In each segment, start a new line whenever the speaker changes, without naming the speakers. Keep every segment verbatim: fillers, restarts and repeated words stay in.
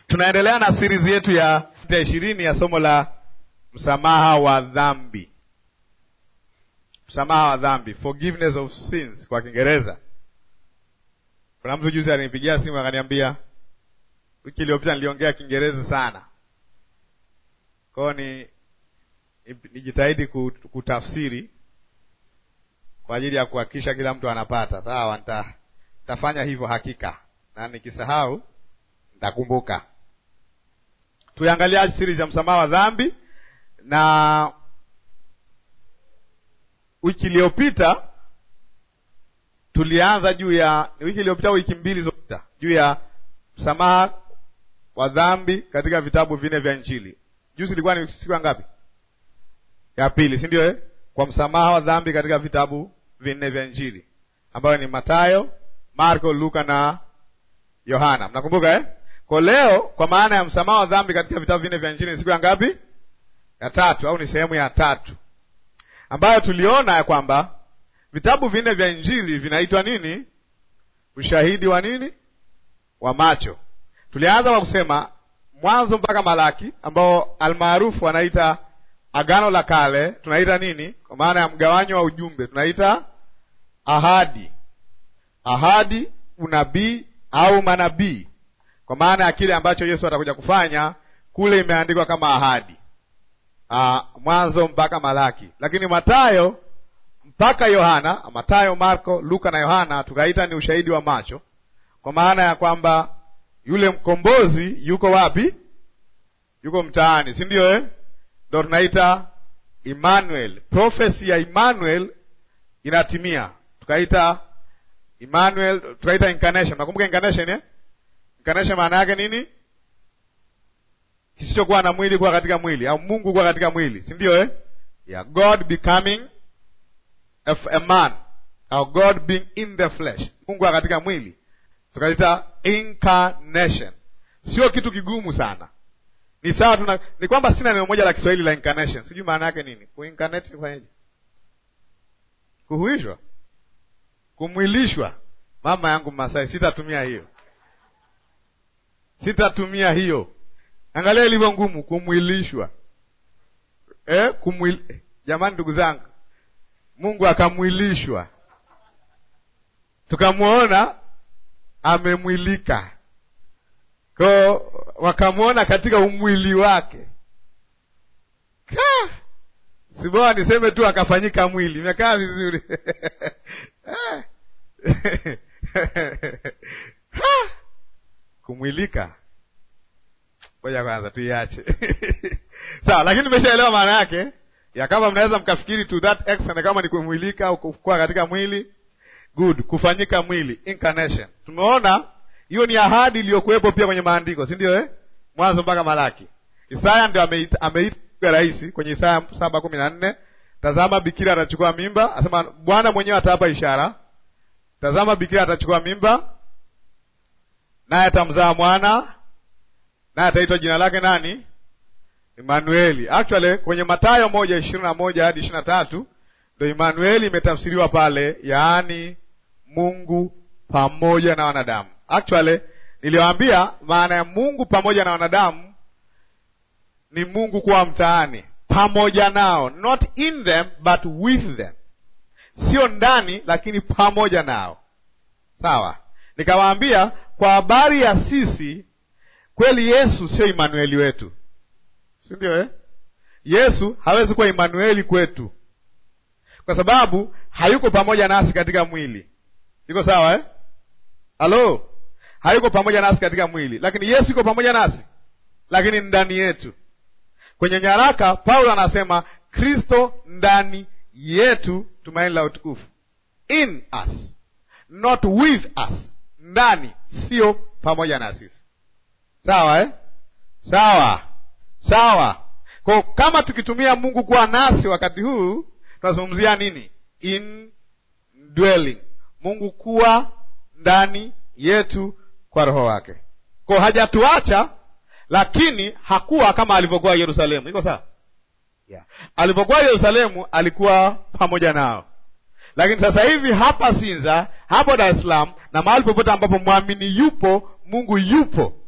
Tunaendelea na series yetu ya sita ishirini ya somo la msamaha wa dhambi. Msamaha wa dhambi, forgiveness of sins kwa Kiingereza. Kuna mtu juzi alinipigia simu akaniambia, wiki iliyopita niliongea Kiingereza sana. Kwa ni nijitahidi kutafsiri kwa ajili ya kuhakikisha kila mtu anapata. Sawa, nita tafanya hivyo hakika. Na nikisahau nitakumbuka. Tuangalia series ya msamaha wa dhambi, na wiki iliyopita tulianza juu ya wiki iliyopita wiki mbili zilizopita juu ya msamaha wa dhambi katika vitabu vinne vya Injili. Juzi ilikuwa ni siku ngapi? Ya pili, si ndio eh? Kwa msamaha wa dhambi katika vitabu vinne vya Injili ambayo ni Mathayo, Marko, Luka na Yohana. Mnakumbuka eh? Kwa leo, kwa maana ya msamaha wa dhambi katika vitabu vinne vya Injili, ni siku ya ngapi? Ya tatu, au ni sehemu ya tatu, ambayo tuliona ya kwamba vitabu vinne vya Injili vinaitwa nini? Ushahidi wa nini? Wa macho. Tulianza kwa kusema Mwanzo mpaka Malaki, ambao almaarufu wanaita Agano la Kale, tunaita nini? Kwa maana ya mgawanyo wa ujumbe, tunaita ahadi. Ahadi, unabii au manabii, kwa maana ya kile ambacho Yesu atakuja kufanya, kule imeandikwa kama ahadi. Ah, Mwanzo mpaka Malaki. Lakini Mathayo mpaka Yohana, Mathayo, Marko, Luka na Yohana tukaita ni ushahidi wa macho, kwa maana ya kwamba yule mkombozi yuko wapi? Yuko mtaani, si ndio eh? Ndio tunaita Emmanuel. Prophecy ya Emmanuel inatimia. Tukaita Emmanuel, tukaita incarnation. Nakumbuka incarnation eh? Incarnation maana yake nini? Kisichokuwa na mwili kuwa katika mwili, au Mungu kuwa katika mwili, si ndio eh? Yeah, God becoming a, a man, au God being in the flesh. Mungu kuwa katika mwili. Tukaita incarnation. Sio kitu kigumu sana. Ni sawa tuna, ni kwamba sina neno moja la Kiswahili la incarnation. Sijui maana yake nini? Kuincarnate ni fanyaje? Kuhuishwa? Kumwilishwa? Mama yangu Masai, sitatumia hiyo. Sitatumia hiyo. Angalia ilivyo ngumu kumwilishwa. Eh, kumwil... Jamani ndugu zangu, Mungu akamwilishwa. Tukamuona amemwilika. Kwa wakamuona katika umwili wake. Ka! Siboa niseme tu akafanyika mwili. Imekaa vizuri. Kumwilika. Ngoja kwanza tuiache. Sawa, lakini nimeshaelewa maana yake. Ya kama mnaweza mkafikiri to that extent kama ni kumwilika au kukua katika mwili. Good, kufanyika mwili, incarnation. Tumeona hiyo ni ahadi iliyokuwepo pia kwenye maandiko, si ndio eh? Mwanzo mpaka Malaki. Isaya ndio ameita ameita rahisi kwenye Isaya saba kumi na nne. Tazama bikira atachukua mimba, asema Bwana mwenyewe atawapa ishara. Tazama bikira atachukua mimba, naye atamzaa mwana, naye ataitwa jina lake nani? Emmanueli. Actually kwenye Mathayo moja ishirini na moja hadi ishirini na tatu ndio Emmanueli imetafsiriwa pale, yaani Mungu pamoja na wanadamu. Actually niliwaambia maana ya Mungu pamoja na wanadamu ni Mungu kuwa mtaani pamoja nao, not in them but with them. Sio ndani lakini pamoja nao. Sawa? Nikawaambia kwa habari ya sisi, kweli Yesu sio Emmanueli wetu, si ndio eh? Yesu hawezi kuwa Emmanueli kwetu kwa sababu hayuko pamoja nasi katika mwili. Iko sawa eh? Halo? Hayuko pamoja nasi katika mwili, lakini Yesu yuko pamoja nasi, lakini ndani yetu. Kwenye nyaraka Paulo anasema Kristo ndani yetu, tumaini la utukufu. In us, not with us. Ndani, sio pamoja na sisi. Sawa eh? Sawa. Sawa. Kwa kama tukitumia Mungu kuwa nasi wakati huu, tunazungumzia nini? Indwelling. Mungu kuwa ndani yetu kwa roho wake. Kwa hajatuacha, lakini hakuwa kama alivyokuwa Yerusalemu. Iko sawa? Yeah. Alipokuwa Yerusalemu alikuwa pamoja nao. Lakini sasa hivi hapa Sinza, hapo Dar es Salaam na mahali popote ambapo muamini yupo, Mungu yupo.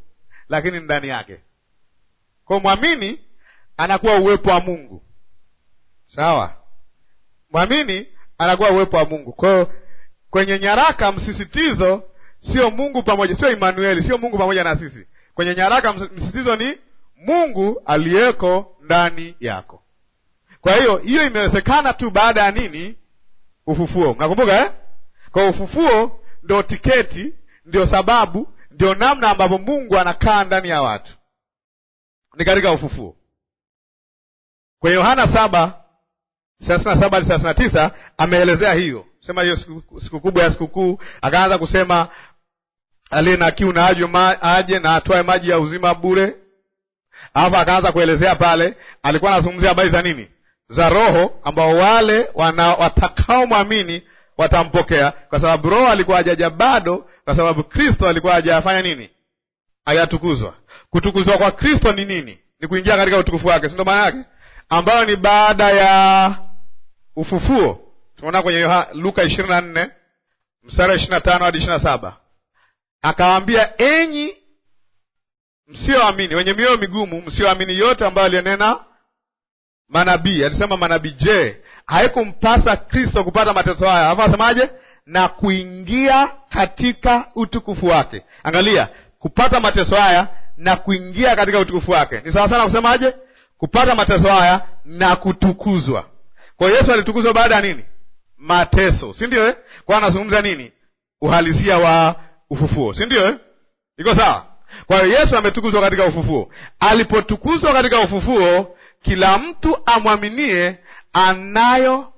lakini ndani yake. Kwa mwamini anakuwa uwepo wa Mungu. Sawa? Mwamini anakuwa uwepo wa Mungu. Kwa hiyo kwenye nyaraka msisitizo sio Mungu pamoja, sio Emmanuel, sio Mungu pamoja na sisi. Kwenye nyaraka msisitizo ni Mungu aliyeko ndani yako. Kwa hiyo hiyo imewezekana tu baada ya nini? Ufufuo. Mnakumbuka eh? Kwa ufufuo ndio tiketi, ndio sababu, ndio namna ambavyo Mungu anakaa ndani ya watu. Ni katika ufufuo. Kwa Yohana saba thelathini na saba hadi thelathini na tisa ameelezea hiyo. Sema hiyo siku, siku kubwa ya sikukuu, akaanza kusema aliye na kiu na aje, ma, aje na atoe maji ya uzima bure. Alafu akaanza kuelezea pale, alikuwa anazungumzia habari za nini? Za Roho ambao wale wana watakao muamini watampokea, kwa sababu Roho alikuwa hajaja bado, kwa sababu Kristo alikuwa hajafanya nini? Hajatukuzwa. Kutukuzwa kwa Kristo ni nini? Ni kuingia katika utukufu wake, si ndio maana yake? Ambayo ni baada ya ufufuo. Tunaona kwenye Luka ishirini na nne mstari ishirini na tano hadi ishirini na saba. Akawaambia, enyi msioamini, wenye mioyo migumu, msioamini yote ambayo alionena manabii. Alisema manabii, je, haikumpasa Kristo kupata mateso haya? Alafu asemaje? Na kuingia katika utukufu wake. Angalia, kupata mateso haya na kuingia katika utukufu wake ni sawa sana kusemaje? Kupata mateso haya na kutukuzwa. Kwa hiyo Yesu alitukuzwa baada ya nini? Mateso, si ndio eh? Kwa anazungumza nini? Uhalisia wa ufufuo, si ndio eh? Iko sawa? Kwa hiyo Yesu ametukuzwa katika ufufuo. Alipotukuzwa katika ufufuo, kila mtu amwaminie anayo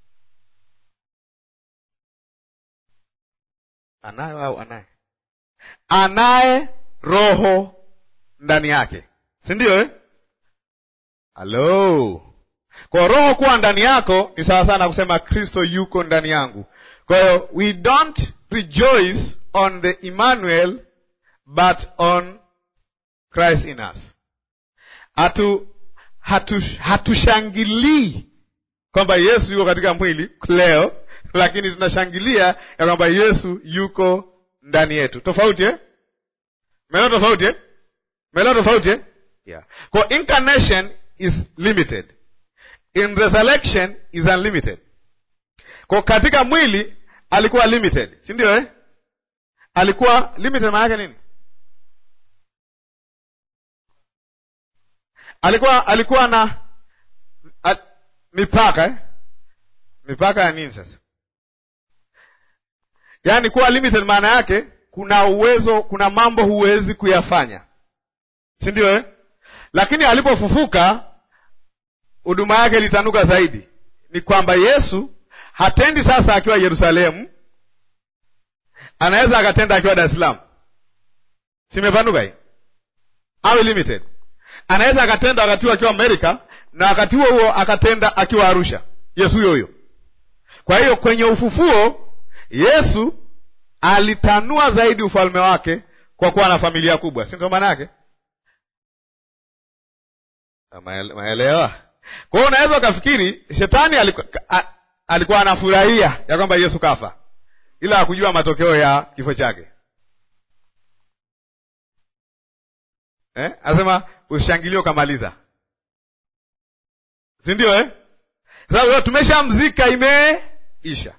anayo au anaye anaye Roho ndani yake, si ndio eh? Hello. Kwa Roho kuwa ndani yako ni sawa sana kusema Kristo yuko ndani yangu. Kwa hiyo we don't rejoice on the Emmanuel but on Christ in us. Hatu hatu hatushangilii kwamba Yesu yuko katika mwili leo, lakini tunashangilia ya kwamba Yesu yuko ndani yetu. Tofauti eh? Melo tofauti eh? Melo tofauti eh? Yeah. Kwa incarnation is limited. In resurrection is unlimited. Kwa katika mwili alikuwa limited, si ndio eh? Alikuwa limited, maana yake nini? Alikuwa alikuwa na a, mipaka eh? Mipaka ya nini sasa? Yaani kuwa limited maana yake kuna uwezo, kuna mambo huwezi kuyafanya, si ndio eh? Lakini alipofufuka huduma yake ilitanuka zaidi. Ni kwamba Yesu hatendi sasa akiwa Yerusalemu, anaweza akatenda akiwa Dar es Salaam. Simepanuka hii? Au limited. Anaweza akatenda wakati akiwa Amerika, na wakati huo huo akatenda akiwa Arusha. Yesu huyo huyo. Kwa hiyo kwenye ufufuo Yesu alitanua zaidi ufalme wake kwa kuwa na familia kubwa. Si ndio maana yake? Maelewa? Kwa hiyo unaweza ukafikiri shetani alikuwa, alikuwa anafurahia ya kwamba Yesu kafa, ila hakujua matokeo ya kifo chake. Eh? Anasema ushangilie ukamaliza. Si ndio eh? Sasa tumeshamzika, imeisha.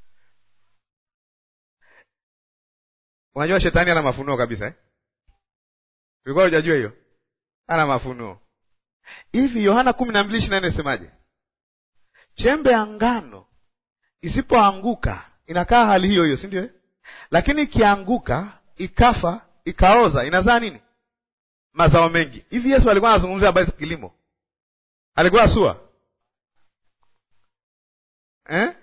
Unajua shetani ana mafunuo kabisa eh? Ulikuwa hujajua hiyo? Ana mafunuo. Hivi Yohana kumi na mbili ishirini na nne semaje? Chembe ya ngano isipoanguka inakaa hali hiyo hiyo, si ndio? Lakini ikianguka ikafa, ikaoza, inazaa nini? Mazao mengi. Hivi Yesu alikuwa anazungumzia habari za kilimo? Alikuwa sua? Eh?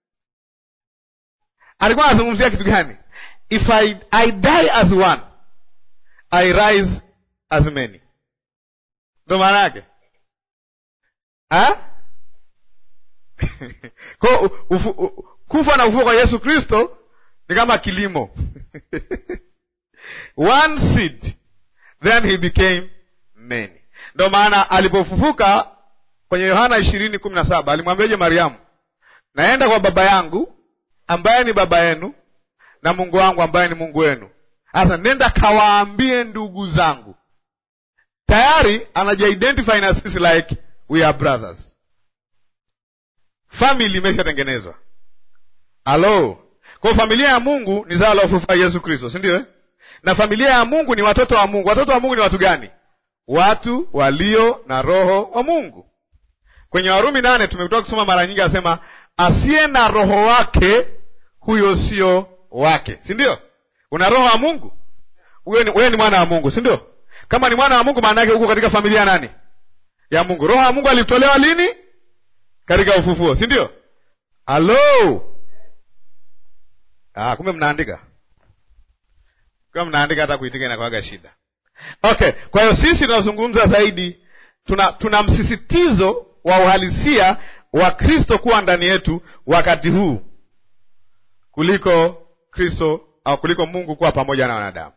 Alikuwa anazungumzia kitu gani? If I, I die as one, I rise as many. Ndio maana yake. Ha? Kwa ufu, kufa na ufufuo kwa Yesu Kristo ni kama kilimo. One seed, then he became many. Ndio maana alipofufuka kwenye Yohana ishirini kumi na saba alimwambiaje Mariamu? Naenda kwa baba yangu ambaye ni baba yenu, na Mungu wangu ambaye ni Mungu wenu. Sasa nenda kawaambie ndugu zangu. Tayari anaji-identify na sisi like we are brothers. Family imeshatengenezwa. Hello. Kwa familia ya Mungu ni zao la ufufuo Yesu Kristo, si ndio eh? Na familia ya Mungu ni watoto wa Mungu. Watoto wa Mungu ni watu gani? Watu walio na roho wa Mungu. Kwenye Warumi nane tumekutoka kusoma mara nyingi, asema asiye na roho wake huyo sio wake, si ndio? Una roho wa Mungu, wewe ni mwana wa Mungu, si ndio? Kama ni mwana wa Mungu, maana yake uko katika familia ya nani? Ya Mungu. Roho wa Mungu alitolewa lini? Katika ufufuo, si ndio? Hello. Ah, kumbe mnaandika. Kama mnaandika hata kuitika inakuwaga shida. Okay, kwa hiyo sisi tunazungumza zaidi, tuna tuna msisitizo wa uhalisia wa Kristo kuwa ndani yetu wakati huu kuliko Kristo au kuliko Mungu kuwa pamoja na wanadamu.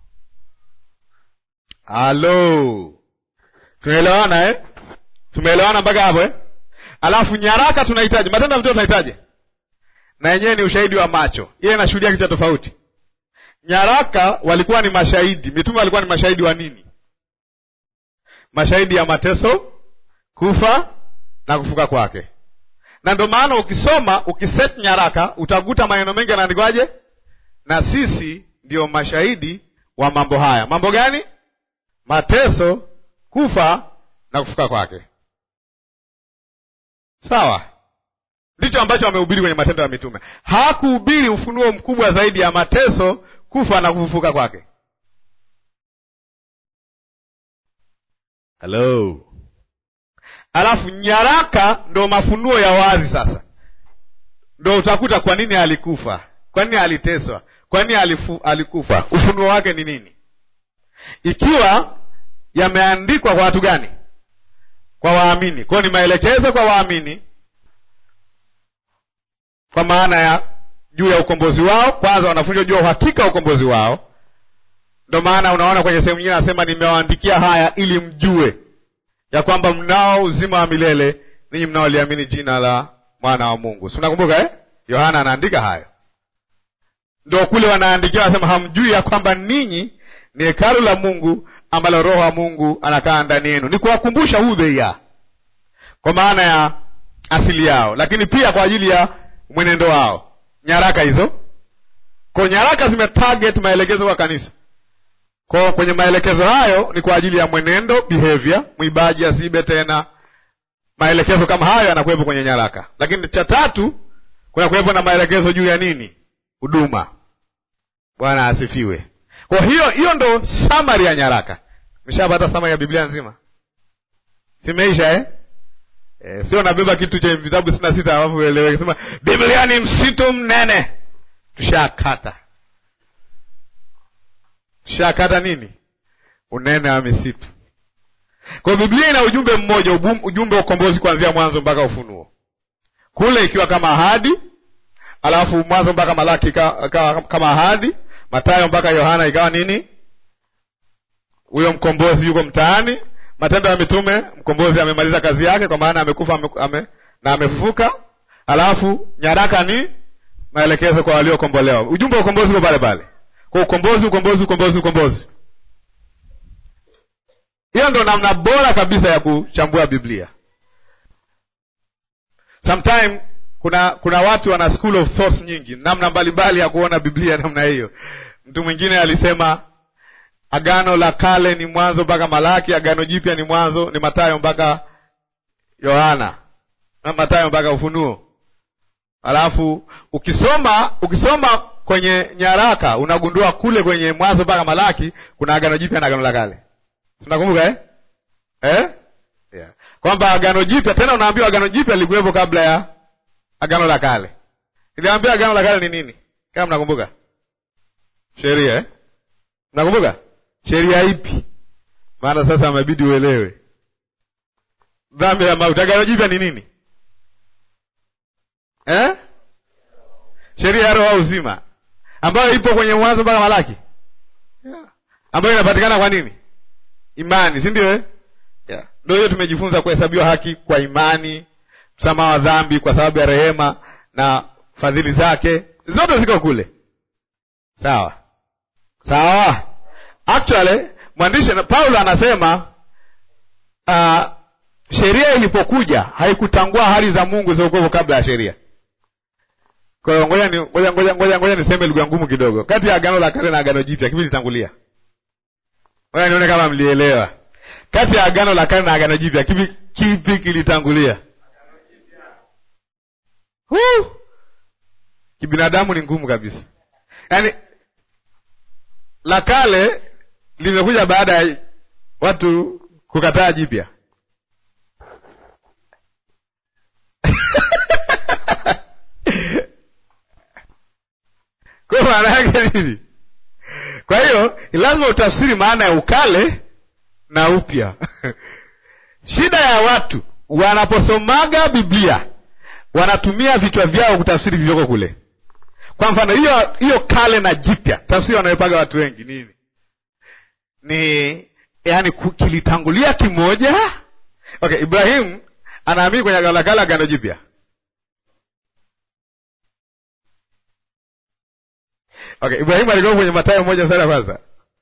Halo. Tumeelewana eh? Tumeelewana mpaka hapo eh? Alafu nyaraka tunahitaji, matendo ya mitume tunahitaji. Na yenyewe ni ushahidi wa macho. Ile inashuhudia kitu tofauti. Nyaraka walikuwa ni mashahidi, mitume walikuwa ni mashahidi wa nini? Mashahidi ya mateso, kufa na kufuka kwake. Na ndio maana ukisoma, ukiset nyaraka, utakuta maneno mengi yanaandikwaje? Na sisi ndio mashahidi wa mambo haya. Mambo gani? Mateso, kufa na kufuka kwake. Sawa? Ndicho ambacho wamehubiri kwenye matendo ya mitume. Hawakuhubiri ufunuo mkubwa zaidi ya mateso, kufa na kufufuka kwake. Hello. Alafu nyaraka ndo mafunuo ya wazi sasa. Ndo utakuta kwa nini alikufa, kwa nini aliteswa, kwa nini alifu, alikufa. Ufunuo wake ni nini? Ikiwa yameandikwa kwa watu gani? Kwa waamini. Kwa ni maelekezo kwa waamini, kwa maana ya juu ya ukombozi wao. Kwanza wanafunzwa juu ya uhakika ukombozi wao. Ndio maana unaona kwenye sehemu nyingine anasema nimewaandikia haya ili mjue ya kwamba mnao uzima wa milele ninyi mnaoliamini jina la mwana wa Mungu. Si unakumbuka eh? Yohana anaandika hayo. Ndio kule wanaandikia wanasema hamjui ya kwamba ninyi ni hekalu la Mungu ambalo roho wa Mungu anakaa ndani yenu. Ni kuwakumbusha who they are, kwa maana ya asili yao, lakini pia kwa ajili ya mwenendo wao. Nyaraka hizo, kwa nyaraka zimetarget maelekezo kwa kanisa. Kwa kwenye maelekezo hayo ni kwa ajili ya mwenendo, behavior, mwibaji asibe tena. Maelekezo kama hayo yanakuwepo kwenye nyaraka. Lakini cha tatu, kuna kuwepo na maelekezo juu ya nini? Huduma. Bwana asifiwe. Kwa hiyo hiyo ndo summary ya nyaraka. Mshapata summary ya Biblia nzima? Simeisha eh? Eh, sio nabeba kitu cha vitabu sitini na sita alafu uelewe kusema Biblia ni msitu mnene. Tushakata. Tushakata nini? Unene wa misitu. Kwa Biblia ina ujumbe mmoja, ujumbe wa ukombozi kuanzia mwanzo mpaka Ufunuo. Kule ikiwa kama ahadi, alafu mwanzo mpaka Malaki ikawa kama ahadi, Mathayo mpaka Yohana ikawa nini? Huyo mkombozi yuko mtaani. Matendo ya Mitume, mkombozi amemaliza kazi yake kwa maana amekufa ame, ame, na amefufuka. Alafu nyaraka ni maelekezo kwa waliokombolewa. Ujumbe wa ukombozi uko pale pale. Kwa ukombozi, ukombozi, ukombozi, ukombozi. Hiyo ndo namna bora kabisa ya kuchambua Biblia. Sometime kuna kuna watu wana school of thoughts nyingi, namna mbalimbali ya kuona Biblia namna hiyo. Mtu mwingine alisema Agano la Kale ni mwanzo mpaka Malaki, Agano Jipya ni mwanzo ni Mathayo mpaka Yohana, na Mathayo mpaka Ufunuo. Alafu ukisoma ukisoma kwenye nyaraka unagundua kule kwenye mwanzo mpaka Malaki kuna Agano Jipya na Agano la Kale. Tunakumbuka eh? Eh? Yeah. Kwamba Agano Jipya tena unaambiwa Agano Jipya lilikuwepo kabla ya Agano la Kale. Iliambiwa Agano la Kale ni nini? Kama mnakumbuka? Sheria eh? Mnakumbuka? Sheria ipi? Maana sasa imebidi uelewe. Dhambi ya mauti. Agano Jipya ni nini? Eh? Sheria ya roho au uzima, ambayo ipo kwenye mwanzo mpaka Malaki. Yeah. Ambayo inapatikana kwa nini? Imani, si ndio eh? Yeah. Ndio hiyo tumejifunza kuhesabiwa haki kwa imani, msamaha wa dhambi kwa sababu ya rehema na fadhili zake. Zote ziko kule. Sawa. Sawa. Actually mwandishi Paulo anasema uh, sheria ilipokuja haikutangua hali za Mungu zilizokuwa kabla ya sheria. Kwa hiyo ngoja ni ngoja ngoja ngoja ngoja niseme lugha ngumu kidogo. Kati ya agano la kale na agano jipya kipi litangulia? Ngoja nione kama mlielewa. Kati ya agano la kale na agano jipya kipi kipi kilitangulia? Agano jipya. Huu. Kibinadamu ni ngumu kabisa. Yaani la kale limekuja baada ya watu kukataa jipya. Kwa maana yake nini? Kwa hiyo lazima utafsiri maana ya ukale na upya. Shida ya watu wanaposomaga Biblia wanatumia vichwa vyao kutafsiri vilivyoko kule. Kwa mfano hiyo hiyo kale na jipya, tafsiri wanayopaga watu wengi nini? Ni yani kilitangulia kimoja. Okay, Ibrahim anaamini kwenye agano la kale agano jipya. Okay, Ibrahim alikuwa kwenye Mathayo moja mstari wa kwanza.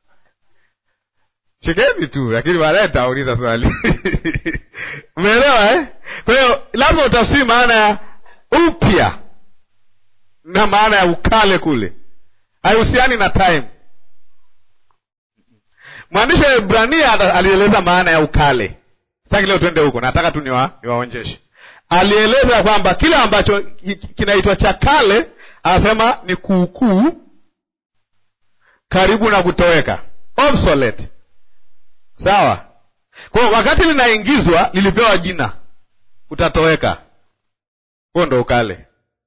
Chekeni tu, lakini baadaye nitauliza swali. Umeelewa eh? Kwa hiyo lazima utafsiri maana ya upya na maana ya ukale kule. Haihusiani na time. Mwandishi wa Ibrania alieleza maana ya ukale. Sasa leo twende huko, nataka tu niwa niwaonjeshe. Alieleza kwamba kile ambacho kinaitwa cha kale, anasema ni kuukuu, karibu na kutoweka, obsolete. Sawa? Kwa wakati linaingizwa lilipewa jina, utatoweka. Huo ndo ukale.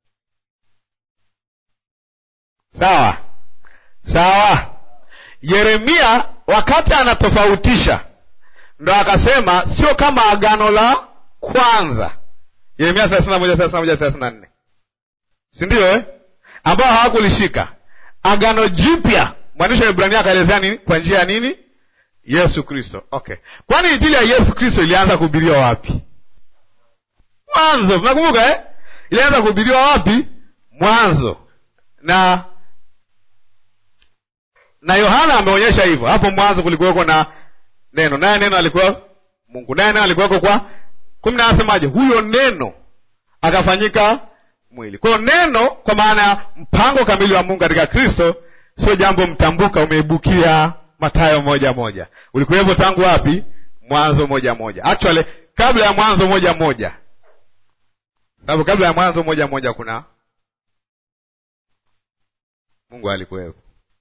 Sawa? Sawa. Yeremia wakati anatofautisha ndo akasema sio kama agano la kwanza. Yeremia thelathini na moja thelathini na moja thelathini na nne. Si ndio eh? Ambao hawakulishika. Agano jipya mwandishi wa Ibrania akaelezea nini? Kwa njia ya nini? Yesu Kristo. Okay. Kwani injili ya Yesu Kristo ilianza kuhubiriwa wapi? Mwanzo. Mnakumbuka eh? Ilianza kuhubiriwa wapi? Mwanzo. Na na Yohana ameonyesha hivyo. Hapo mwanzo kulikuwa na neno. Naye neno alikuwa Mungu. Naye neno alikuwa kwa kumi na anasemaje? Huyo neno akafanyika mwili. Kwa hiyo neno kwa maana ya mpango kamili wa Mungu katika Kristo sio jambo mtambuka umeibukia Mathayo moja moja. Ulikuwepo tangu wapi? Mwanzo moja moja. Actually kabla ya mwanzo moja moja. Sababu kabla ya mwanzo moja moja kuna Mungu alikuwepo.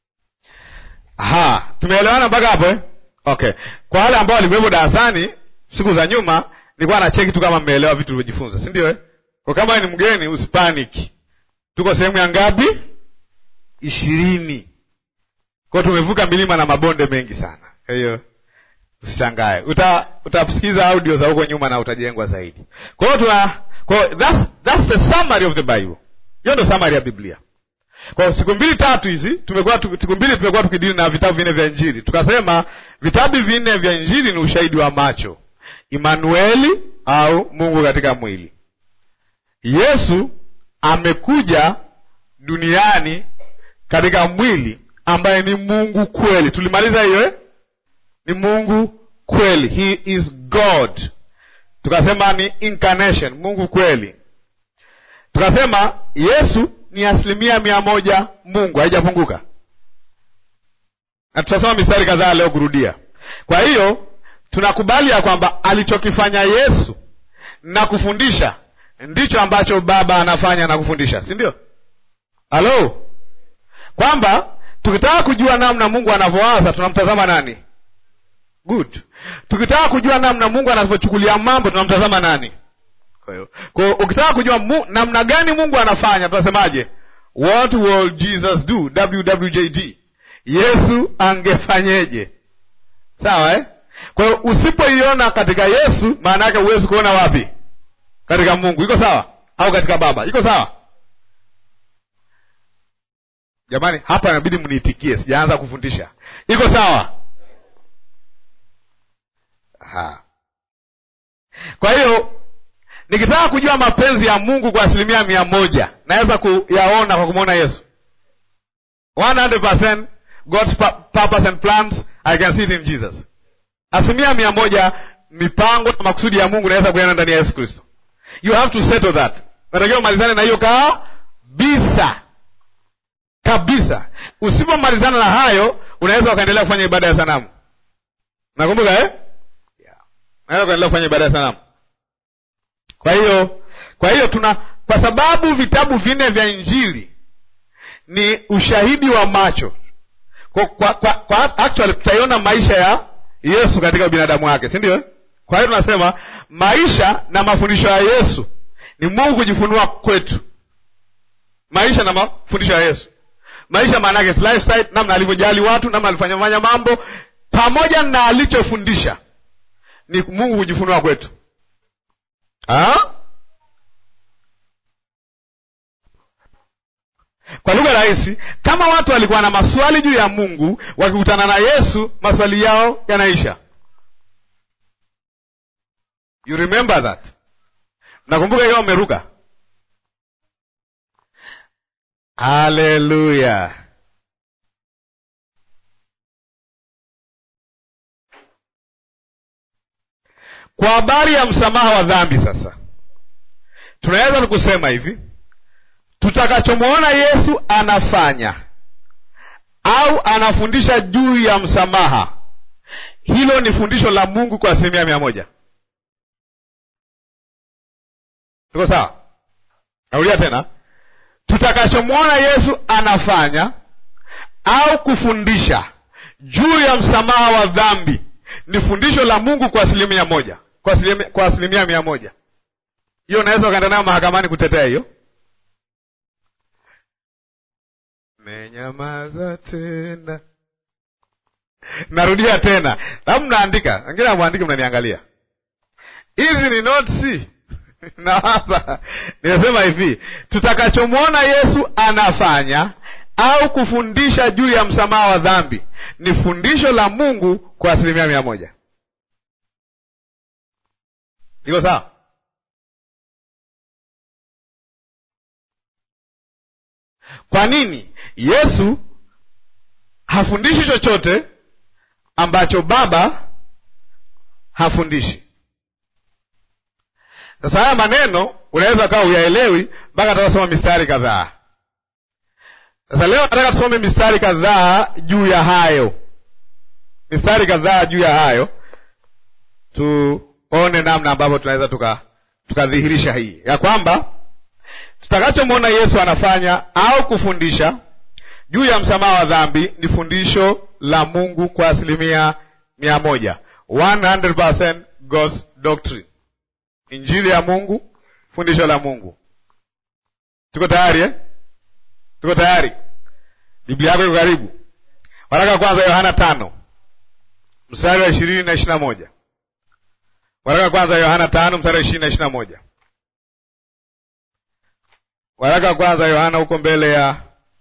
Aha, tumeelewana mpaka hapo eh? Okay. Kwa wale ambao walikuwepo darasani siku za nyuma, nilikuwa na cheki tu kama mmeelewa vitu tulivyojifunza, si ndio eh? Kwa kama ni mgeni usipanic. Tuko sehemu ya ngapi? ishirini. Kwa tumevuka milima na mabonde mengi sana. Kwa hiyo usichangae. Uta utasikiza audio za huko nyuma na utajengwa zaidi. Kwa hiyo tuna kwa that's that's the summary of the Bible. Hiyo ndio summary ya Biblia. Kwa siku mbili tatu hizi tumekuwa siku mbili tumekuwa tukidili na vitabu vinne vya Injili. Tukasema vitabu vinne vya Injili ni ushahidi wa macho. Immanueli au Mungu katika mwili. Yesu amekuja duniani katika mwili ambaye ni Mungu kweli. Tulimaliza hiyo eh? Ni Mungu kweli. He is God. Tukasema ni incarnation, Mungu kweli. Tukasema Yesu ni asilimia mia moja Mungu, haijapunguka. Na tutasoma mistari kadhaa leo kurudia. Kwa hiyo tunakubali ya kwamba alichokifanya Yesu na kufundisha ndicho ambacho Baba anafanya na kufundisha, si ndio? Halo? Kwamba tukitaka kujua namna Mungu anavyowaza tunamtazama nani? Good. Tukitaka kujua namna Mungu anavyochukulia mambo tunamtazama nani? Kwa hiyo, kwa ukitaka kujua mu, namna gani Mungu anafanya tunasemaje? What will Jesus do? W W J D. Yesu angefanyeje? Sawa eh? Kwa hiyo usipoiona katika Yesu, maana yake huwezi kuona wapi? Katika Mungu. Iko sawa? Au katika Baba. Iko sawa? Jamani, hapa inabidi mniitikie, sijaanza kufundisha. Iko sawa? Aha. Kwa hiyo nikitaka kujua mapenzi ya Mungu kwa asilimia mia moja, naweza kuyaona kwa kumwona Yesu. one hundred percent God's purpose and plans, I can see it in Jesus. Asilimia mia moja mipango na makusudi ya Mungu inaweza kuenda ndani ya Yesu Kristo. You have to settle that. Unatakiwa umalizane na hiyo kabisa. Kabisa. Usipomalizana na hayo, unaweza ukaendelea kufanya ibada ya sanamu. Nakumbuka eh? Yeah. Unaweza kuendelea kufanya ibada ya sanamu. Kwa hiyo, kwa hiyo tuna kwa sababu vitabu vinne vya Injili ni ushahidi wa macho. Kwa, kwa, kwa, kwa actually tutaiona maisha ya Yesu katika binadamu wake, si ndio? Kwa hiyo tunasema maisha na mafundisho ya Yesu ni Mungu kujifunua kwetu. Maisha na mafundisho ya Yesu. Maisha maana yake lifestyle, namna alivyojali watu, namna alifanya fanya mambo, pamoja na alichofundisha ni Mungu kujifunua kwetu. Ah? Kwa lugha rahisi, kama watu walikuwa na maswali juu ya Mungu, wakikutana na Yesu, maswali yao yanaisha. You remember that? Nakumbuka hiyo umeruka. Hallelujah. Kwa habari ya msamaha wa dhambi sasa, tunaweza tukusema hivi, tutakachomwona Yesu anafanya au anafundisha juu ya msamaha, hilo ni fundisho la Mungu kwa asilimia mia moja. Tuko sawa? Naulia tena, tutakachomwona Yesu anafanya au kufundisha juu ya msamaha wa dhambi ni fundisho la Mungu kwa asilimia moja, kwa asilimia, kwa asilimia mia moja. Hiyo unaweza ukaenda nayo mahakamani kutetea hiyo. Menyamaza tena. Narudia tena. Labda mnaandika, wengine hamwandiki, mnaniangalia. Hizi ni notes. Na hapa nimesema hivi, tutakachomwona Yesu anafanya au kufundisha juu ya msamaha wa dhambi ni fundisho la Mungu kwa asilimia mia moja. Iko sawa? Kwa nini Yesu hafundishi chochote ambacho Baba hafundishi? Sasa haya maneno unaweza kawa uyaelewi mpaka tutasoma mistari kadhaa. Sasa leo nataka tusome mistari kadhaa juu ya hayo. Mistari kadhaa juu ya hayo. Tuone namna ambavyo tunaweza tuka tukadhihirisha hii. Ya kwamba tutakachomwona Yesu anafanya au kufundisha juu ya msamaha wa dhambi ni fundisho la Mungu kwa asilimia mia moja. one hundred percent God's doctrine. Injili ya Mungu, fundisho la Mungu. Tuko tayari eh? Tuko tayari? Biblia yako iko karibu. Waraka kwanza Yohana tano. Mstari wa ishirini na ishirini na moja. Waraka kwanza Yohana tano mstari wa ishirini na ishirini na moja. Waraka kwanza Yohana huko mbele ya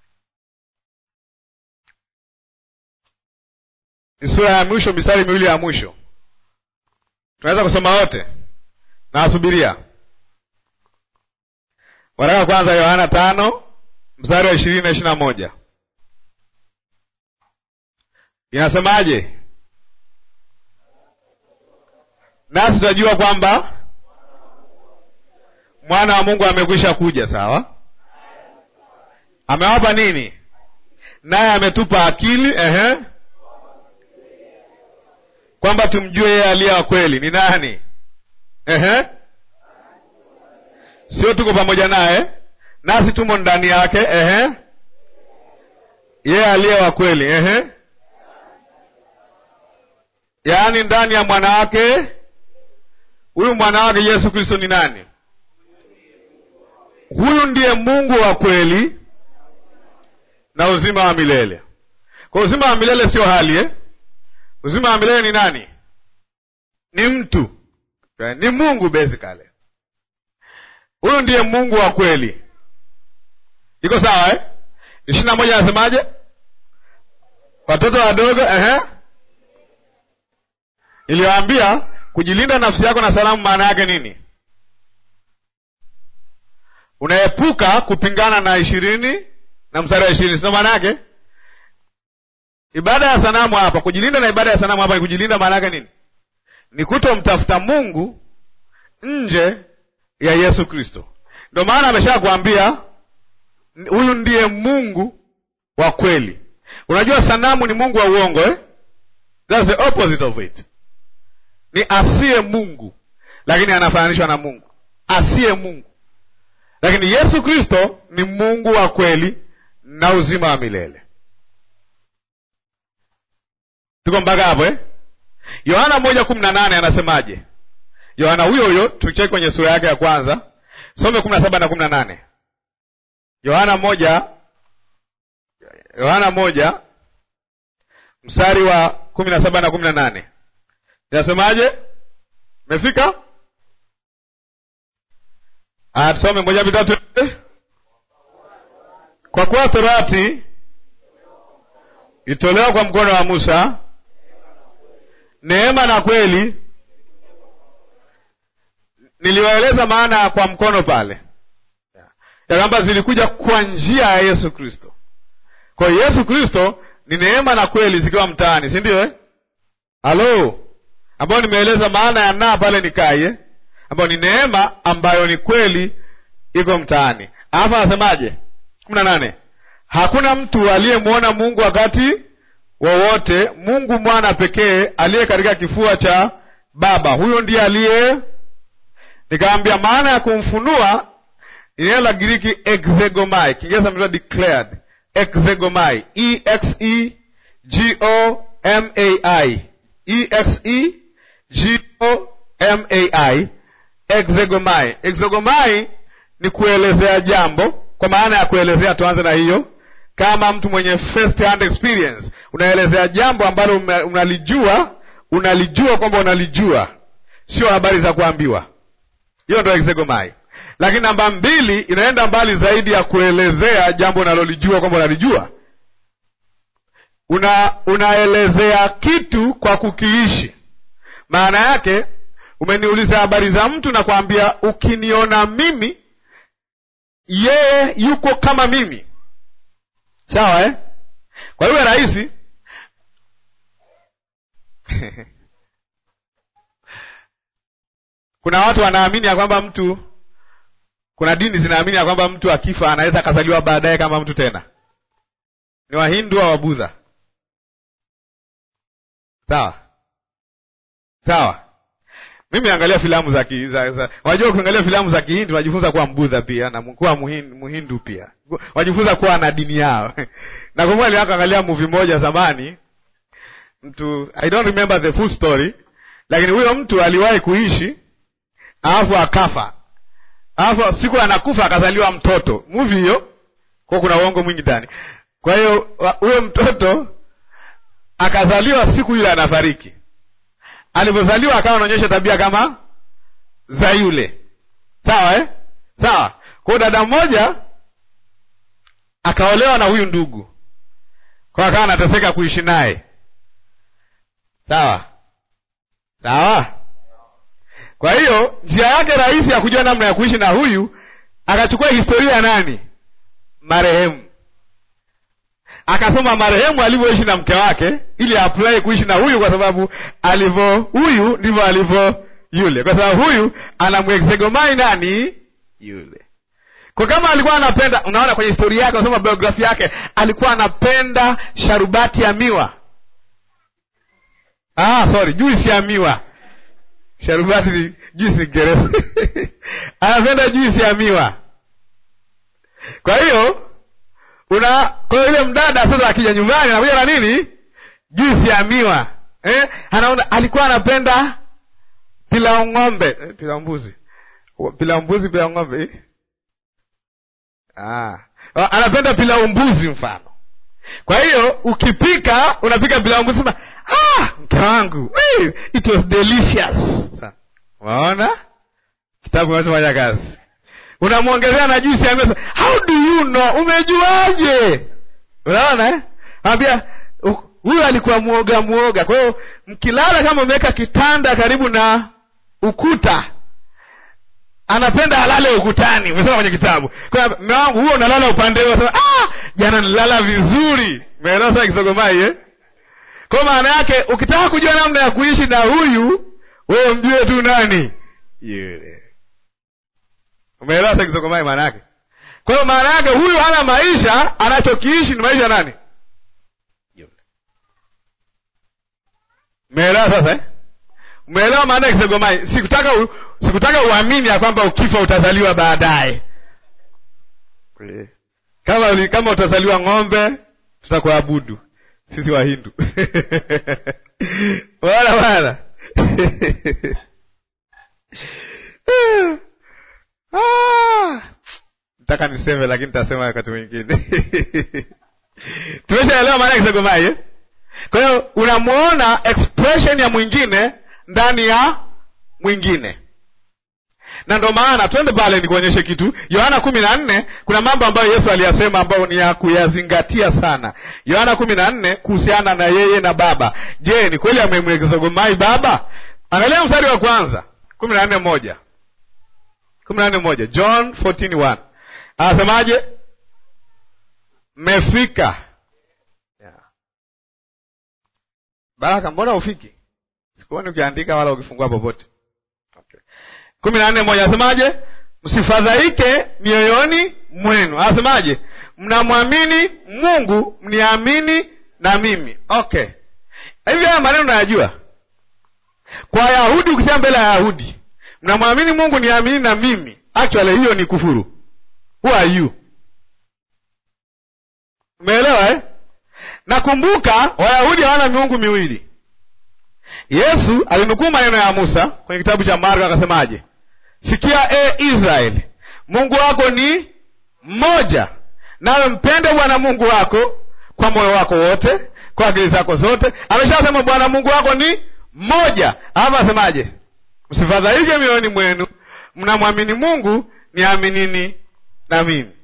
sura ya mwisho, mistari miwili ya mwisho. Tunaweza kusoma wote? Na asubiria. Waraka kwanza Yohana tano mstari wa ishirini na ishirini na moja. Inasemaje? Nasi tunajua kwamba mwana wa Mungu amekwisha kuja, sawa? Amewapa nini? Naye ametupa akili, ehe, kwamba tumjue yeye aliye wa kweli. Ni nani? Ehe. Sio tuko pamoja naye, nasi tumo ndani yake, ehe. Yeye aliye wa kweli, ehe. Yaani ndani ya mwana wake. Huyu mwana wake Yesu Kristo ni nani? Huyu ndiye Mungu wa kweli na uzima wa milele. Kwa uzima wa milele sio hali eh? Uzima wa milele ni nani? Ni mtu. Okay. Ni Mungu basically. Huyu ndiye Mungu wa kweli. Iko sawa eh? ishirini na moja anasemaje? Watoto wadogo, ehe. Niliwaambia kujilinda nafsi yako na salamu maana yake nini? Unaepuka kupingana na ishirini na mstari wa ishirini. Sio maana yake? Ibada ya sanamu hapa, kujilinda na ibada ya sanamu hapa ni kujilinda, maana yake nini? Ni kutomtafuta Mungu nje ya Yesu Kristo. Ndio maana ameshakwambia huyu ndiye Mungu wa kweli. Unajua sanamu ni mungu wa uongo eh? That's the opposite of it. Ni asiye Mungu, lakini anafananishwa na Mungu. Asiye Mungu. Lakini Yesu Kristo ni Mungu wa kweli na uzima wa milele. Tuko mpaka hapo eh? Yohana moja kumi na nane anasemaje? Yohana huyo huyo tucheke kwenye sura yake ya kwanza. Some kumi na saba na kumi na nane. Yohana moja Yohana moja mstari wa kumi na saba na kumi na nane. Inasemaje? Umefika? Ah, tusome moja mitatu. Kwa kuwa Torati itolewa kwa mkono wa Musa, neema na kweli. Niliwaeleza maana kwa mkono pale, ya kwamba zilikuja kwa njia ya Yesu Kristo. Kwa Yesu Kristo ni neema na kweli zikiwa mtaani, si ndio eh? Halo, ambao nimeeleza maana ya na pale nikai eh? Ambao ni neema ambayo ni kweli iko mtaani. Alafu anasemaje? kumi na nane. Hakuna mtu aliyemwona Mungu wakati wowote, Mungu mwana pekee aliye katika kifua cha Baba, huyo ndiye aliye. Nikaambia maana ya kumfunua ni neno la Giriki exegomai, Kiingereza mtu declared. Exegomai, E X E G O M A I, E X E G O M A I, exegomai. Exegomai ni kuelezea jambo, kwa maana ya kuelezea, tuanze na hiyo. Kama mtu mwenye first hand experience, unaelezea jambo ambalo unalijua, unalijua kwamba unalijua, sio habari za kuambiwa. Hiyo ndio exegomai. Lakini namba mbili inaenda mbali zaidi ya kuelezea jambo unalolijua kwamba unalijua. Una unaelezea kitu kwa kukiishi. Maana yake, umeniuliza habari za mtu na kuambia ukiniona mimi, yeye yuko kama mimi. Sawa eh? Kwa hiyo rahisi. Kuna watu wanaamini ya kwamba mtu, kuna dini zinaamini ya kwamba mtu akifa anaweza akazaliwa baadaye kama mtu tena. Ni Wahindu au Wabudha? Sawa sawa. Mimi naangalia filamu za ki za, za. Wajua ukiangalia filamu za Kihindi unajifunza kuwa Mbudha pia na kuwa Muhindu, Muhindu pia. Wajifunza kuwa na dini yao. Na kwa mwali akaangalia movie moja zamani, mtu, I don't remember the full story, lakini huyo mtu aliwahi kuishi alafu akafa. Alafu siku anakufa akazaliwa mtoto. Movie hiyo kwa kuna uongo mwingi ndani. Kwa hiyo huyo mtoto akazaliwa siku ile anafariki. Alipozaliwa akawa anaonyesha tabia kama za yule. Sawa eh? Sawa. Kwa dada mmoja akaolewa na huyu ndugu. Kwa akawa anateseka kuishi naye. Sawa. Sawa. Kwa hiyo njia yake rahisi ya kujua namna ya kuishi na huyu, akachukua historia ya nani? Marehemu. Akasoma marehemu alivyoishi na mke wake ili apply kuishi na huyu, kwa sababu alivyo huyu ndivyo alivyo yule. Kwa sababu huyu anamwexegomai nani? Yule. Kwa kama alikuwa anapenda, unaona kwenye historia yake, unasoma biography yake, alikuwa anapenda sharubati ya miwa. Ah, sorry, juisi ya miwa. Sharubati ni juisi Kiingereza. Anapenda juisi ya miwa. Kwa hiyo una kwa ile mdada sasa akija nyumbani anakuja na nini? Juisi ya miwa. Eh? Anaona alikuwa anapenda pilau ng'ombe, eh, pilau mbuzi. Pilau mbuzi, pilau ng'ombe. Eh? Ah, anapenda pilau mbuzi mfano. Kwa hiyo ukipika, unapika pilau mbuzi, sema, "Ah, mke wangu, it was delicious." Sasa, unaona? Kitabu kinachofanya kazi. Unamuongezea na juisi ya miwa. How do you know? Umejuaje? Unaona eh? Anambia huyu alikuwa muoga muoga. Kwa hiyo mkilala kama umeweka kitanda karibu na ukuta, anapenda alale ukutani. Umesema kwenye kitabu. Kwa hiyo mume wangu huo unalala upande huo, sema, "Ah, jana nilala vizuri." Umeelewa sasa kisogomai eh? Kwa maana yake ukitaka kujua namna ya kuishi na huyu, wewe mjue tu nani yule. Umeelewa sasa Kizogomai maana yake? Kwa hiyo maana yake huyu hana maisha, anachokiishi ni maisha nani? Yule. Umeelewa sasa eh? Umeelewa maana ya Kizogomai? Sikutaka u, sikutaka uamini ya kwamba ukifa utazaliwa baadaye. Kama kama utazaliwa ng'ombe, tutakuabudu sisi Wahindu. Wala wala. Ah, nataka niseme lakini nitasema wakati mwingine. Tumeshaelewa maana ya Kizogomai eh? Kwa hiyo unamuona expression ya mwingine ndani ya mwingine. Na ndio maana twende pale nikuonyeshe kitu. Yohana kumi na nne kuna mambo ambayo Yesu aliyasema ambayo ni ya kuyazingatia sana. Yohana kumi na nne kuhusiana na yeye na Baba. Je, ni kweli amemweka Kizogomai Baba? Angalia mstari wa kwanza, kumi na nne moja. kumi na nne moja. John fourteen one. Anasemaje? Mmefika. Yeah. Baraka, mbona ufiki? Sikuoni ukiandika wala ukifungua popote. Okay. kumi na nne moja anasemaje? Msifadhaike mioyoni mwenu. Anasemaje? Mnamwamini Mungu, mniamini na mimi. Okay. Hivi haya maneno unayajua? Kwa Yahudi ukisema mbele ya Yahudi, mnamwamini Mungu niamini na mimi. Actually hiyo ni kufuru. Who are you? Umeelewa eh? Nakumbuka Wayahudi hawana miungu miwili. Yesu alinukuu maneno ya Musa kwenye kitabu cha Marko akasemaje? Sikia e Israeli, Mungu wako ni mmoja, nawe mpende Bwana Mungu wako kwa moyo wako wote, kwa akili zako zote. Ameshasema Bwana Mungu wako ni mmoja. Hapa asemaje? Msifadhaike mioyoni mwenu, mnamwamini Mungu, niaminini na mimi.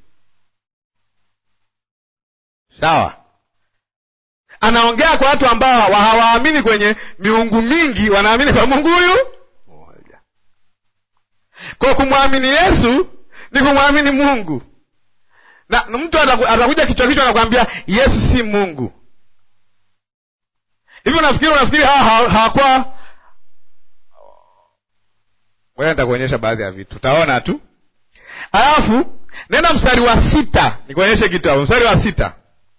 Sawa? Anaongea kwa watu ambao hawaamini kwenye miungu mingi, wanaamini kwa Mungu huyu mmoja. Kwa kumwamini Yesu ni kumwamini Mungu. Na mtu atakuja kichwa kichwa anakuambia Yesu si Mungu. Hivi unafikiri unafikiri hawakuwa? Wewe nitakuonyesha baadhi ya vitu. Utaona tu. Alafu nenda mstari wa sita, nikuonyeshe kitu hapo. Mstari wa sita.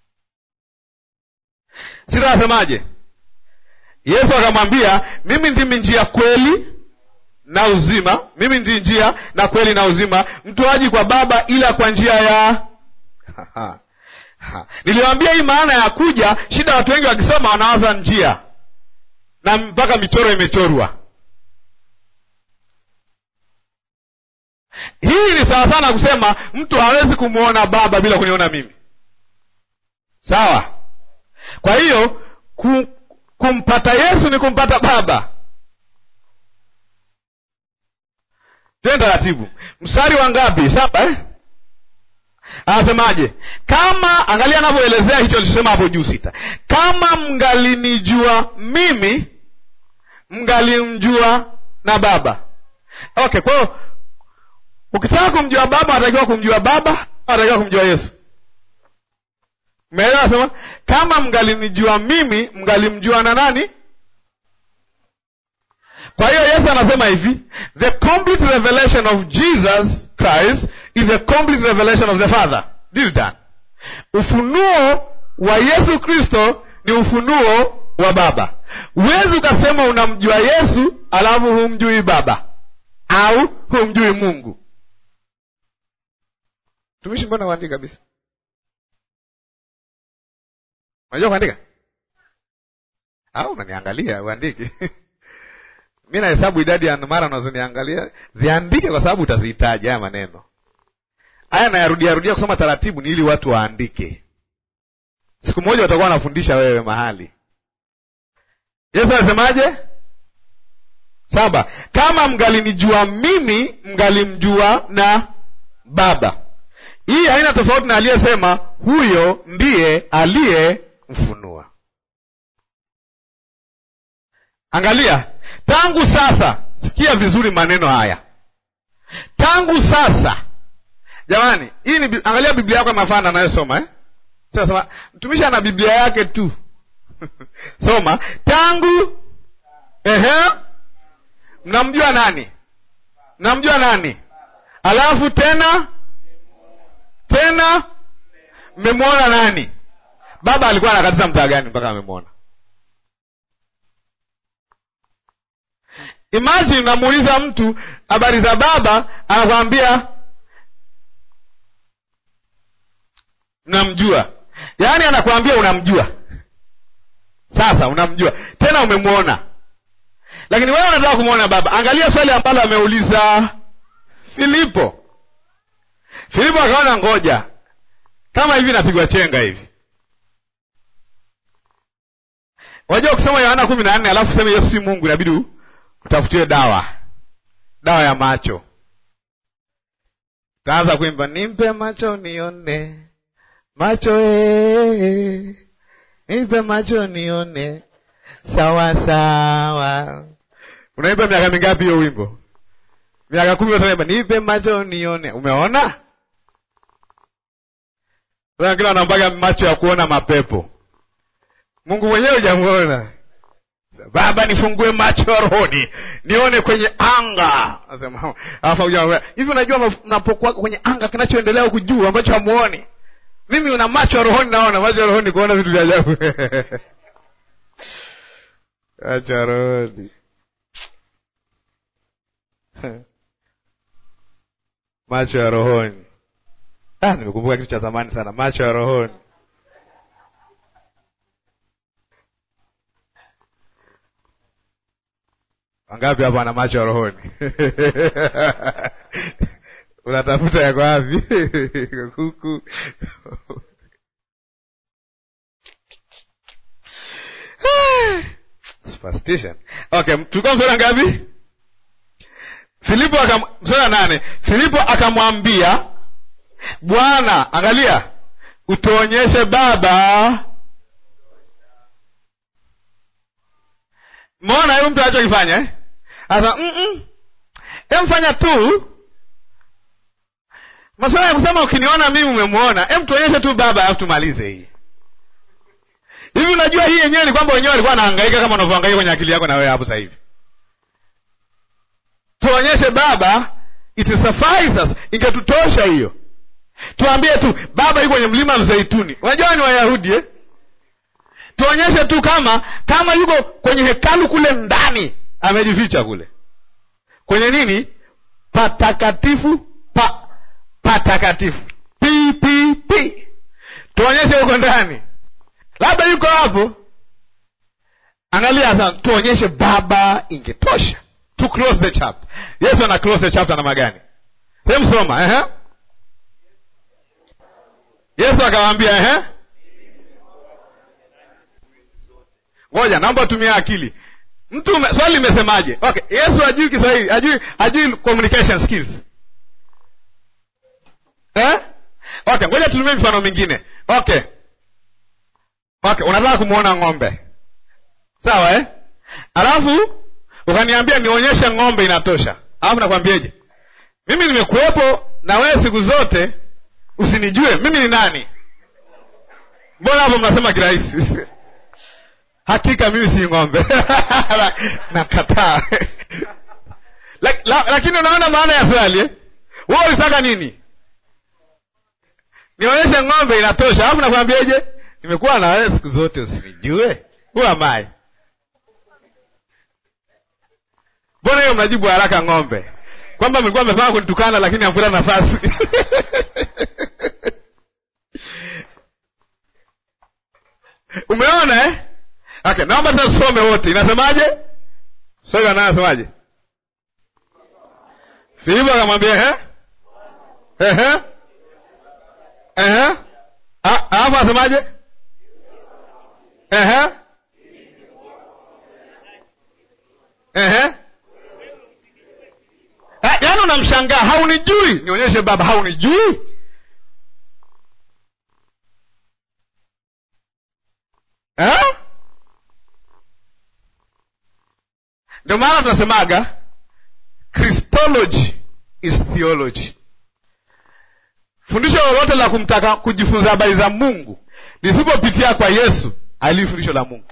Sita asemaje? Yesu akamwambia, mimi ndimi njia, kweli na uzima. Mimi ndimi njia na kweli na uzima. Mtu haji kwa Baba ila kwa njia ya Niliwaambia hii maana ya kuja. Shida watu wengi wakisoma wanawaza njia, na mpaka michoro imechorwa. Hii ni sawa sana kusema mtu hawezi kumuona Baba bila kuniona mimi. Sawa? Kwa hiyo kum, kumpata Yesu ni kumpata Baba. Twende taratibu. Mstari wa ngapi? Saba eh? Anasemaje? Kama, angalia anavyoelezea hicho alichosema hapo juu sita. Kama mngalinijua mimi, mngalimjua na Baba. Okay, kwa hiyo ukitaka kumjua Baba unatakiwa kumjua Baba, unatakiwa kumjua Yesu. Umeelewa? Sema kama mngalinijua mimi, mngalimjua na nani? Kwa hiyo Yesu anasema hivi, the complete revelation of Jesus Christ is the complete revelation of the Father. Deal done. Ufunuo wa Yesu Kristo ni ufunuo wa Baba. Huwezi ukasema unamjua Yesu alafu humjui Baba au humjui Mungu. Tumishi, mbona uandika kabisa? Unajua kuandika? Au unaniangalia uandike? Mimi nahesabu idadi ya mara unazoniangalia, ziandike kwa sababu utazihitaji haya maneno. Haya nayarudia rudia kusoma taratibu ni ili watu waandike. Siku moja watakuwa wanafundisha wewe mahali. Yesu anasemaje? Saba. Kama mngalinijua mimi, mngalimjua na Baba. Hii haina tofauti na aliyesema huyo ndiye aliyemfunua. Angalia, tangu sasa, sikia vizuri maneno haya. Tangu sasa. Jamani, hii ni, angalia Biblia yako mafanda anayosoma eh? Sasa mtumishi ana Biblia yake tu. Soma. Tangu ehe, mnamjua nani? Mnamjua nani? Alafu tena tena mmemwona nani? Baba alikuwa anakatiza mtaa gani mpaka amemwona? Imagine unamuuliza mtu habari za baba, anakuambia unamjua. Yaani anakuambia unamjua. Sasa unamjua. Tena umemwona. Lakini wewe unataka kumwona baba. Angalia swali ambalo ameuliza Filipo. Filipo akaona ngoja. Kama hivi napigwa chenga hivi. Wajua kusema Yohana kumi na nne alafu sema Yesu si Mungu, inabidi utafutie dawa. Dawa ya macho. Taanza kuimba nimpe macho nione. Macho ee, nipe macho nione. Sawa sawa. Unaimba miaka mingapi hiyo wimbo? Miaka kumi utaimba nipe macho nione. Umeona? Sasa kila anampaga macho ya kuona mapepo. Mungu mwenyewe hujamuona. Baba nifungue macho ya rohoni, nione kwenye anga. Nasema afa unajua hivi, unajua mnapokuwa kwenye anga kinachoendelea huku juu ambacho hamuoni. Mimi una macho ya rohoni, naona macho ya rohoni kuona vitu vya ajabu. Acha rohoni. Macho ya rohoni. Ah, nimekumbuka kitu cha zamani sana, macho ya rohoni. Wangapi hapa ana macho ya rohoni? Unatafuta yako wapi? Kuku. Superstition. Okay, tulikuwa msura ngapi? Filipo akam msura nane. Filipo akamwambia, Bwana, angalia, utuonyeshe baba. Mbona huyu mtu anachokifanya eh? Asa mm. Emfanya tu. Maswala ya kusema ukiniona mimi umemwona, em tuonyeshe tu baba alafu tumalize hii. Hivi unajua hii yenyewe ni kwamba wenyewe walikuwa wanahangaika kama unavyohangaika kwenye akili yako na wewe hapo sasa hivi. Tuonyeshe baba, it suffices, ingetutosha hiyo. Tuambie tu baba yuko kwenye mlima Mzeituni. Unajua ni Wayahudi eh? Tuonyeshe tu kama kama yuko kwenye hekalu kule ndani, amejificha kule. Kwenye nini? Patakatifu pa patakatifu. P P P. Tuonyeshe yuko ndani. Labda yuko hapo. Angalia sasa, tuonyeshe baba, ingetosha. To close the chapter. Yesu ana close the chapter namna gani? Hem soma, eh? Yesu akamwambia, eh? Ngoja, naomba tumia akili. Mtu swali limesemaje? Okay, Yesu hajui Kiswahili, hajui hajui communication skills. Eh? Okay, ngoja tutumie mfano mwingine. Okay. Okay, unataka kumuona ng'ombe. Sawa eh? Alafu ukaniambia nionyeshe ng'ombe inatosha. Alafu nakwambieje? Mimi nimekuwepo na wewe siku zote, usinijue mimi ni nani? Mbona hapo mnasema kirahisi? Hakika mimi si ng'ombe. Nakataa. Lakini unaona maana ya swali eh? Wewe unataka nini? Nionyeshe ng'ombe inatosha. Alafu nakwambieje? Nimekuwa na wewe siku zote, usinijue. Who am I? Mbona hiyo mnajibu haraka ng'ombe? Kwamba mlikuwa mmepanga kunitukana lakini hamkula nafasi. Umeona eh? Okay, naomba tusome wote. Inasemaje? Sasa nani anasemaje? Filipo akamwambia, eh? Eh? Eh? Ah, hapo anasemaje? Eh? Eh? Ah, yaani unamshangaa, haunijui? Nionyeshe baba, haunijui? Eh? Ndio maana tunasemaga Christology is theology. Fundisho lolote la kumtaka kujifunza habari za Mungu lisipopitia kwa Yesu alitii fundisho la Mungu.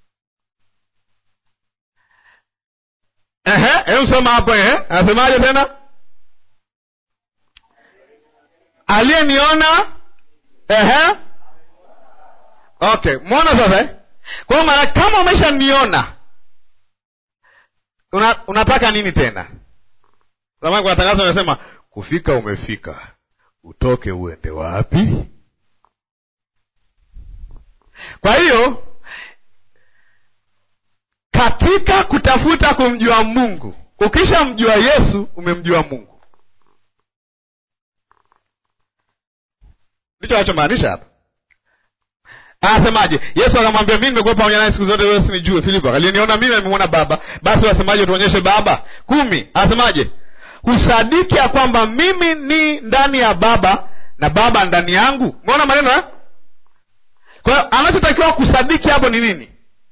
Ehe, hebu soma hapo eh. Anasemaje tena? Aliyeniona ehe. Okay, muona sasa eh? Kwa maana kama umeshaniona una, unataka nini tena? Zamani kwa tangazo wanasema kufika umefika, utoke uende wapi? Kwa hiyo katika kutafuta kumjua Mungu, ukishamjua Yesu umemjua Mungu. Ndicho anachomaanisha hapa. Anasemaje? Yesu akamwambia, mimi nimekuwa pamoja naye siku zote, wewe usinijue. Filipo, aliyeniona mimi amemuona Baba. Basi wasemaje tuonyeshe Baba? Kumi. Anasemaje? Kusadiki ya kwamba mimi ni ndani ya Baba na Baba ndani yangu. Umeona maneno eh? Kwa hiyo anachotakiwa kusadiki hapo ni nini?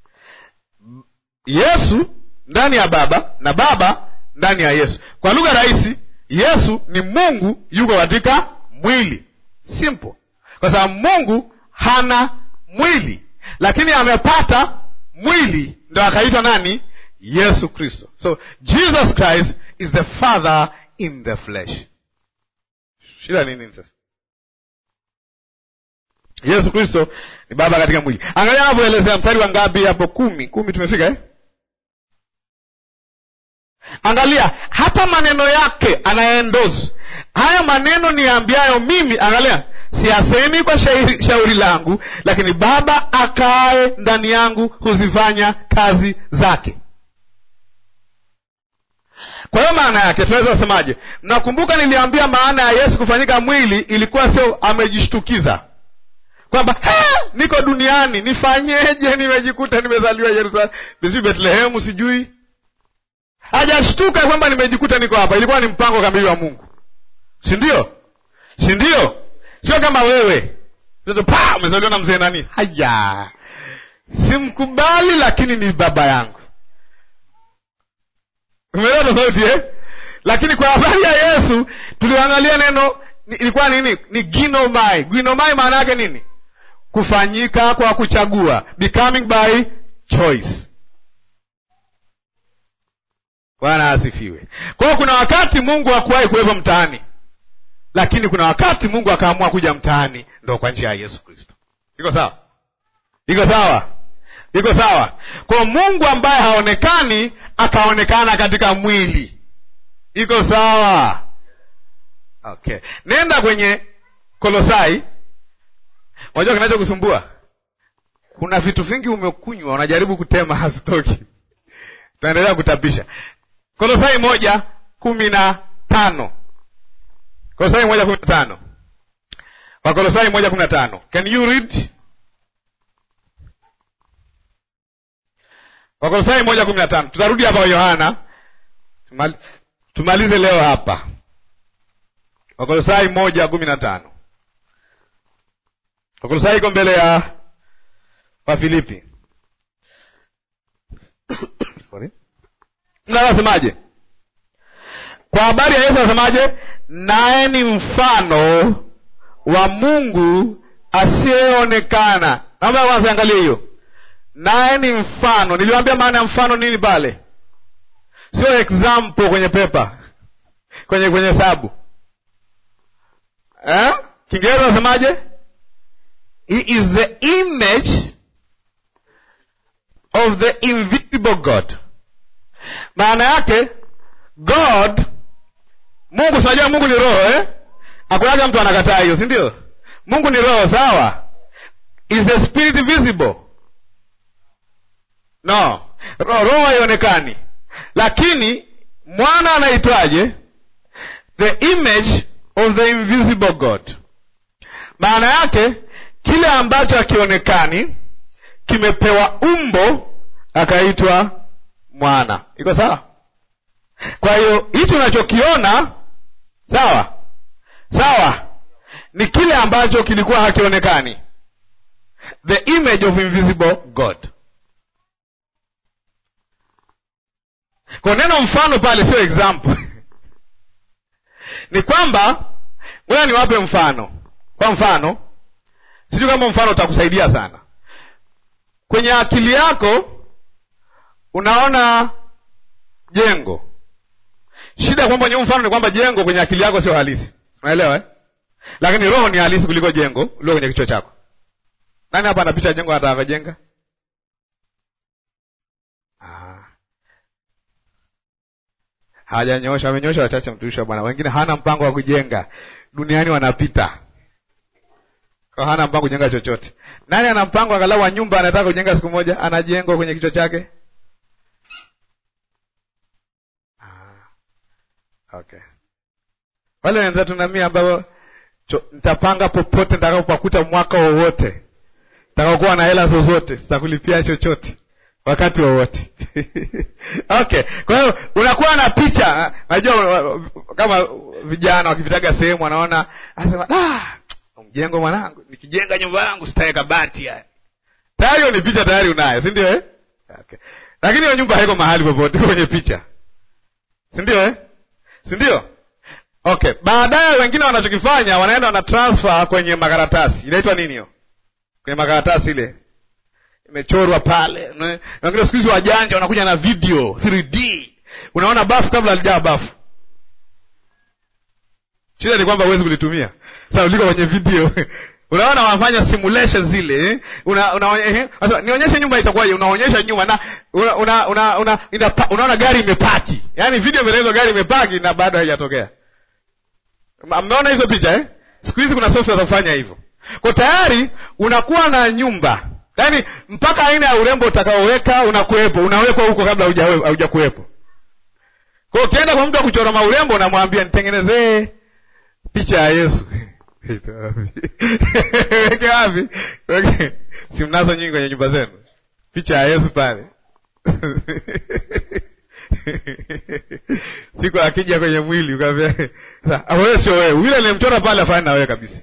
Yesu ndani ya Baba na Baba ndani ya Yesu. Kwa lugha rahisi, Yesu ni Mungu yuko katika mwili. Simple. Kwa sababu Mungu hana mwili, lakini amepata mwili, ndio akaitwa nani? Yesu Kristo. So Jesus Christ is the Father in the flesh. Shida nini sasa? Yesu Kristo ni Baba katika mwili. Angalia anapoelezea mstari wa ngapi hapo? Kumi. Kumi tumefika eh? Angalia hata maneno yake anaendoza. Haya maneno niambiayo mimi, angalia, siasemi kwa shauri, shauri langu, lakini Baba akae ndani yangu huzifanya kazi zake. Kwa hiyo maana yake tunaweza kusemaje? Nakumbuka niliambia maana ya Yesu kufanyika mwili ilikuwa sio amejishtukiza kwamba niko duniani nifanyeje, nimejikuta nimezaliwa Yerusalemu, sijui Bethlehemu, sijui. Hajashtuka kwamba nimejikuta niko hapa. Ilikuwa ni mpango kamili wa Mungu, si ndio? Si ndio? Sio kama wewe ndio pa umezaliwa na mzee nani, haya simkubali, lakini ni baba yangu. Umeelewa tofauti eh? Lakini kwa habari ya Yesu tuliangalia neno ilikuwa nini? Ni ginomai. Ginomai maana yake nini? Kufanyika kwa kuchagua, becoming by choice. Bwana asifiwe. Kwa hiyo kuna wakati Mungu hakuwahi kuwepo mtaani, lakini kuna wakati Mungu akaamua kuja mtaani, ndio kwa njia ya Yesu Kristo. Iko sawa? Iko sawa? Iko sawa? Kwa Mungu ambaye haonekani akaonekana katika mwili. Iko sawa? Okay. Nenda kwenye Kolosai. Unajua kinachokusumbua? Kuna vitu vingi umekunywa, unajaribu kutema hasitoki. Tunaendelea kutapisha. Kolosai moja kumi na tano. Kolosai moja kumi na tano. Kwa Kolosai moja kumi na tano. Can you read? Kwa Kolosai moja kumi na tano. Tutarudi hapa kwa Yohana. Tumal, tumalize leo hapa. Kwa Kolosai moja kumi na tano. Kwa Kolosai iko mbele ya wa Filipi. Sorry. Mnasemaje? Kwa habari ya Yesu anasemaje? Naye ni mfano wa Mungu asiyeonekana. Naomba kwanza angalie hiyo. Naye ni mfano. Niliwaambia maana ya mfano nini pale? Sio example kwenye pepa. Kwenye kwenye hesabu. Eh? Kiingereza anasemaje? He is the image of the invisible God. Maana yake God, Mungu, tunajua Mungu ni roho eh? Hakuna mtu anakataa hiyo, si ndio? Mungu ni roho, sawa? Is the spirit visible? No. Roho roho haionekani. Lakini mwana anaitwaje? The image of the invisible God. Maana yake kile ambacho hakionekani kimepewa umbo akaitwa mwana. Iko sawa? Kwa hiyo hicho unachokiona, sawa? Sawa? Ni kile ambacho kilikuwa hakionekani. The image of invisible God. Kwa neno mfano pale sio example. Ni kwamba ngoja niwape mfano. Kwa mfano, sijui kama mfano utakusaidia sana. kwenye akili yako unaona jengo. Shida kwamba kwenye mfano ni kwamba jengo kwenye akili yako sio halisi. Unaelewa eh? Lakini roho ni halisi kuliko jengo lilo kwenye kichwa chako. Nani hapa anapicha jengo anataka kujenga? Ah. Hajanyosha, amenyosha wachache mtuisha bwana. Wengine hana mpango wa kujenga. Duniani wanapita. Kwa hana mpango kujenga chochote. Nani ana mpango angalau wa nyumba anataka kujenga siku moja, ana jengo kwenye kichwa chake? Ah. Okay. Wale wenzetu na mimi ambao nitapanga popote nitakapokuta mwaka wowote. Nitakapokuwa na hela zozote, sitakulipia chochote wakati wowote. Okay. Kwa hiyo unakuwa na picha, unajua kama vijana wakipitaga sehemu wanaona anasema, "Ah, mjengo mwanangu, nikijenga nyumba yangu sitaweka bati yani." Tayari ni picha tayari unayo, si ndio eh? Okay. Lakini hiyo nyumba haiko mahali popote kwenye picha. Si ndio eh? Si ndio? Okay, baadaye wengine wanachokifanya wanaenda wana transfer kwenye makaratasi. Inaitwa nini hiyo? Kwenye makaratasi ile imechorwa pale. Wengine siku hizi wajanja wanakuja na video three D. Unaona bafu kabla halijaa bafu. Shida ni kwamba huwezi kulitumia. Sasa uliko kwenye video. Unaona wanafanya simulation zile, eh? Una, una eh? Sasa nionyeshe nyumba itakuwaje? Unaonyesha nyumba na una una, una, una unaona gari imepaki. Yaani video imeelezwa gari imepaki na bado haijatokea. Mmeona hizo picha eh? Siku hizi kuna software za kufanya hivyo. Kwa tayari unakuwa na nyumba. Yaani mpaka aina ya urembo utakaoweka unakuepo, unawekwa huko kabla hujakuepo. Kwa ukienda kwa mtu akuchora maurembo unamwambia nitengenezee picha ya Yesu. Weke wapi? Weke. Si mnazo nyingi kwenye nyumba zenu. Picha ya Yesu pale. Siku akija kwenye mwili ukamwambia, "Sasa wewe sio wewe. Yule alimchora pale afanye na wewe kabisa."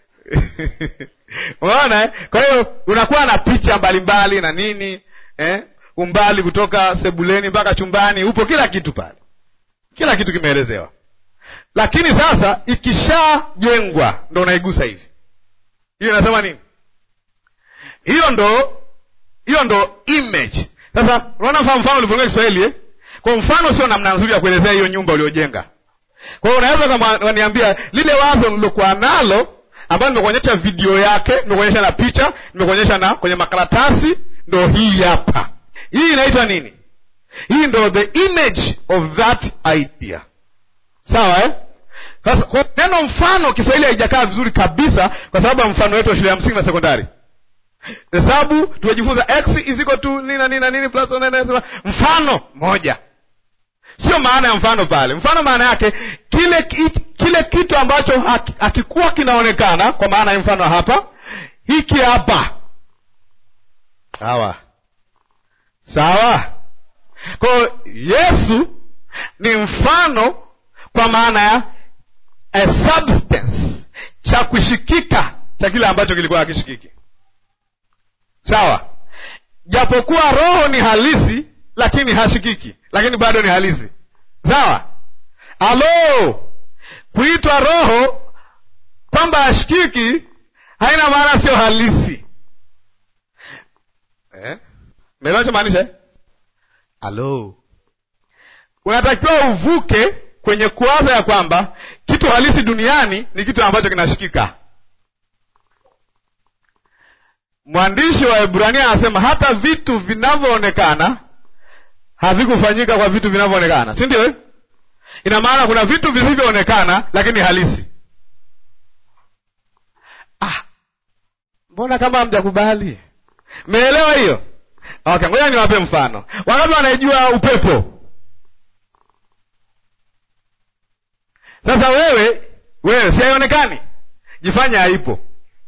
Unaona eh? Kwa hiyo unakuwa na picha mbalimbali na nini, eh? Umbali kutoka sebuleni mpaka chumbani, upo kila kitu pale. Kila kitu kimeelezewa. Lakini sasa ikishajengwa ndo unaigusa hivi. Hiyo inasema nini? Hiyo ndo hiyo ndo image. Sasa unaona mfano mfano ulivyoongea Kiswahili eh? Kwa mfano sio namna nzuri ya kuelezea hiyo nyumba uliojenga. Kwa hiyo unaweza kama waniambia lile wazo nilokuwa nalo ambalo nimekuonyesha video yake, nimekuonyesha na picha, nimekuonyesha na kwenye makaratasi, ndo hii hapa. Hii inaitwa nini? Hii ndo the image of that idea. Sawa eh? Sasa kwa neno mfano Kiswahili haijakaa vizuri kabisa kwa sababu mfano wetu wa shule ya msingi na sekondari. Hesabu tumejifunza x is equal to nini nini nini plus nini, mfano moja. Sio maana ya mfano pale. Mfano maana yake kile kile kitu ambacho hakikuwa kinaonekana, kwa maana ya mfano hapa, hiki hapa. Sawa. Sawa. Kwa Yesu ni mfano kwa maana ya a substance, cha kushikika cha kile ambacho kilikuwa hakishikiki. Sawa. Japokuwa roho ni halisi lakini hashikiki, lakini bado ni halisi. Sawa? Alo, kuitwa roho kwamba hashikiki haina maana sio halisi. Eh? Melewacho maanisha? Alo. Unatakiwa uvuke kwenye kuwaza ya kwamba kitu halisi duniani ni kitu ambacho kinashikika. Mwandishi wa Ibrania anasema hata vitu vinavyoonekana havikufanyika kwa vitu vinavyoonekana. Si ndio? Ina maana kuna vitu visivyoonekana lakini halisi. Ah. Mbona kama hamjakubali? Meelewa hiyo? Okay, ngoja niwape mfano. Wangapi wanaijua upepo? Sasa wewe, wewe si haionekani? Jifanye haipo.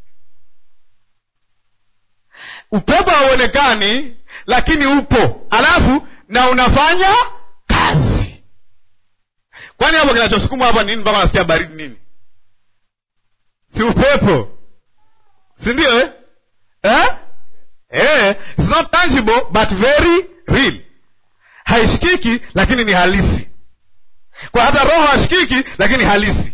Upepo hauonekani lakini upo. Alafu na unafanya kazi. Kwani hapo kinachosukuma hapa nini mpaka unasikia baridi nini? Si upepo. Si ndio eh? Eh? Eh, it's not tangible but very real. Haishikiki lakini ni halisi. Kwa hata roho hashikiki lakini halisi.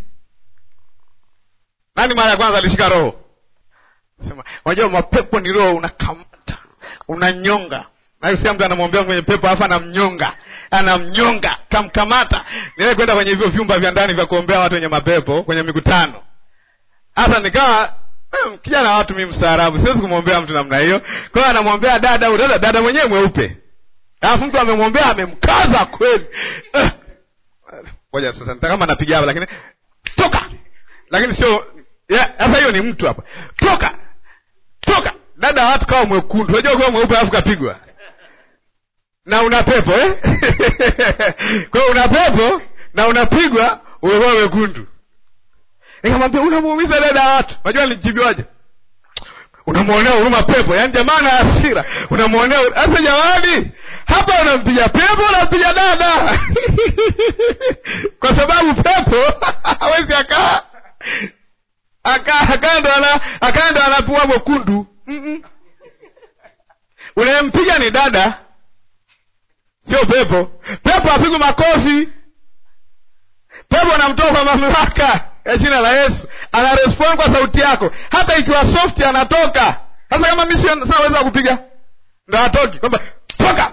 Nani mara ya kwanza alishika roho? Sema, unajua mapepo ni roho unakamata. unanyonga. Na yusia mtu anamwombea kwenye pepo alafu anamnyonga. Anamnyonga, kamkamata. Niwe kwenda kwenye hivyo vyumba vya ndani vya kuombea watu wenye mapepo kwenye mikutano. Hasa nikawa eh, kijana watu mimi mstaarabu, siwezi kumwombea mtu namna hiyo. Kwa hiyo anamwombea dada, dada, dada mwenyewe mweupe. Alafu mtu amemwombea amemkaza kweli. Ngoja eh. Sasa nitaka kama napiga hapa lakini toka. Lakini sio yeah, hata hiyo ni mtu hapa. Toka. Toka. Dada watu kama mwekundu. Unajua kwa mweupe alafu kapigwa. Na una pepo eh? Kwa hiyo una pepo na unapigwa umekuwa mwekundu. Nikamwambia unamuumiza dada watu. Unajua nilijibiwaje? Unamuonea huruma pepo. Yaani jamaa na hasira. Unamuonea sasa jamani. Hapa unampiga pepo unampiga dada. Kwa sababu pepo hawezi akaa aka akaenda ana akaenda anapua mwekundu. Mm-mm. Unayempiga ni dada. Sio pepo. Pepo apigwe makofi. Pepo anamtoa kwa mamlaka ya jina la Yesu. Ana respond kwa sauti yako. Hata ikiwa soft anatoka. Sasa kama mimi siweza kupiga ndio atoki. Kwamba toka.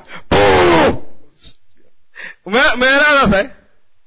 Umeelewa sasa eh?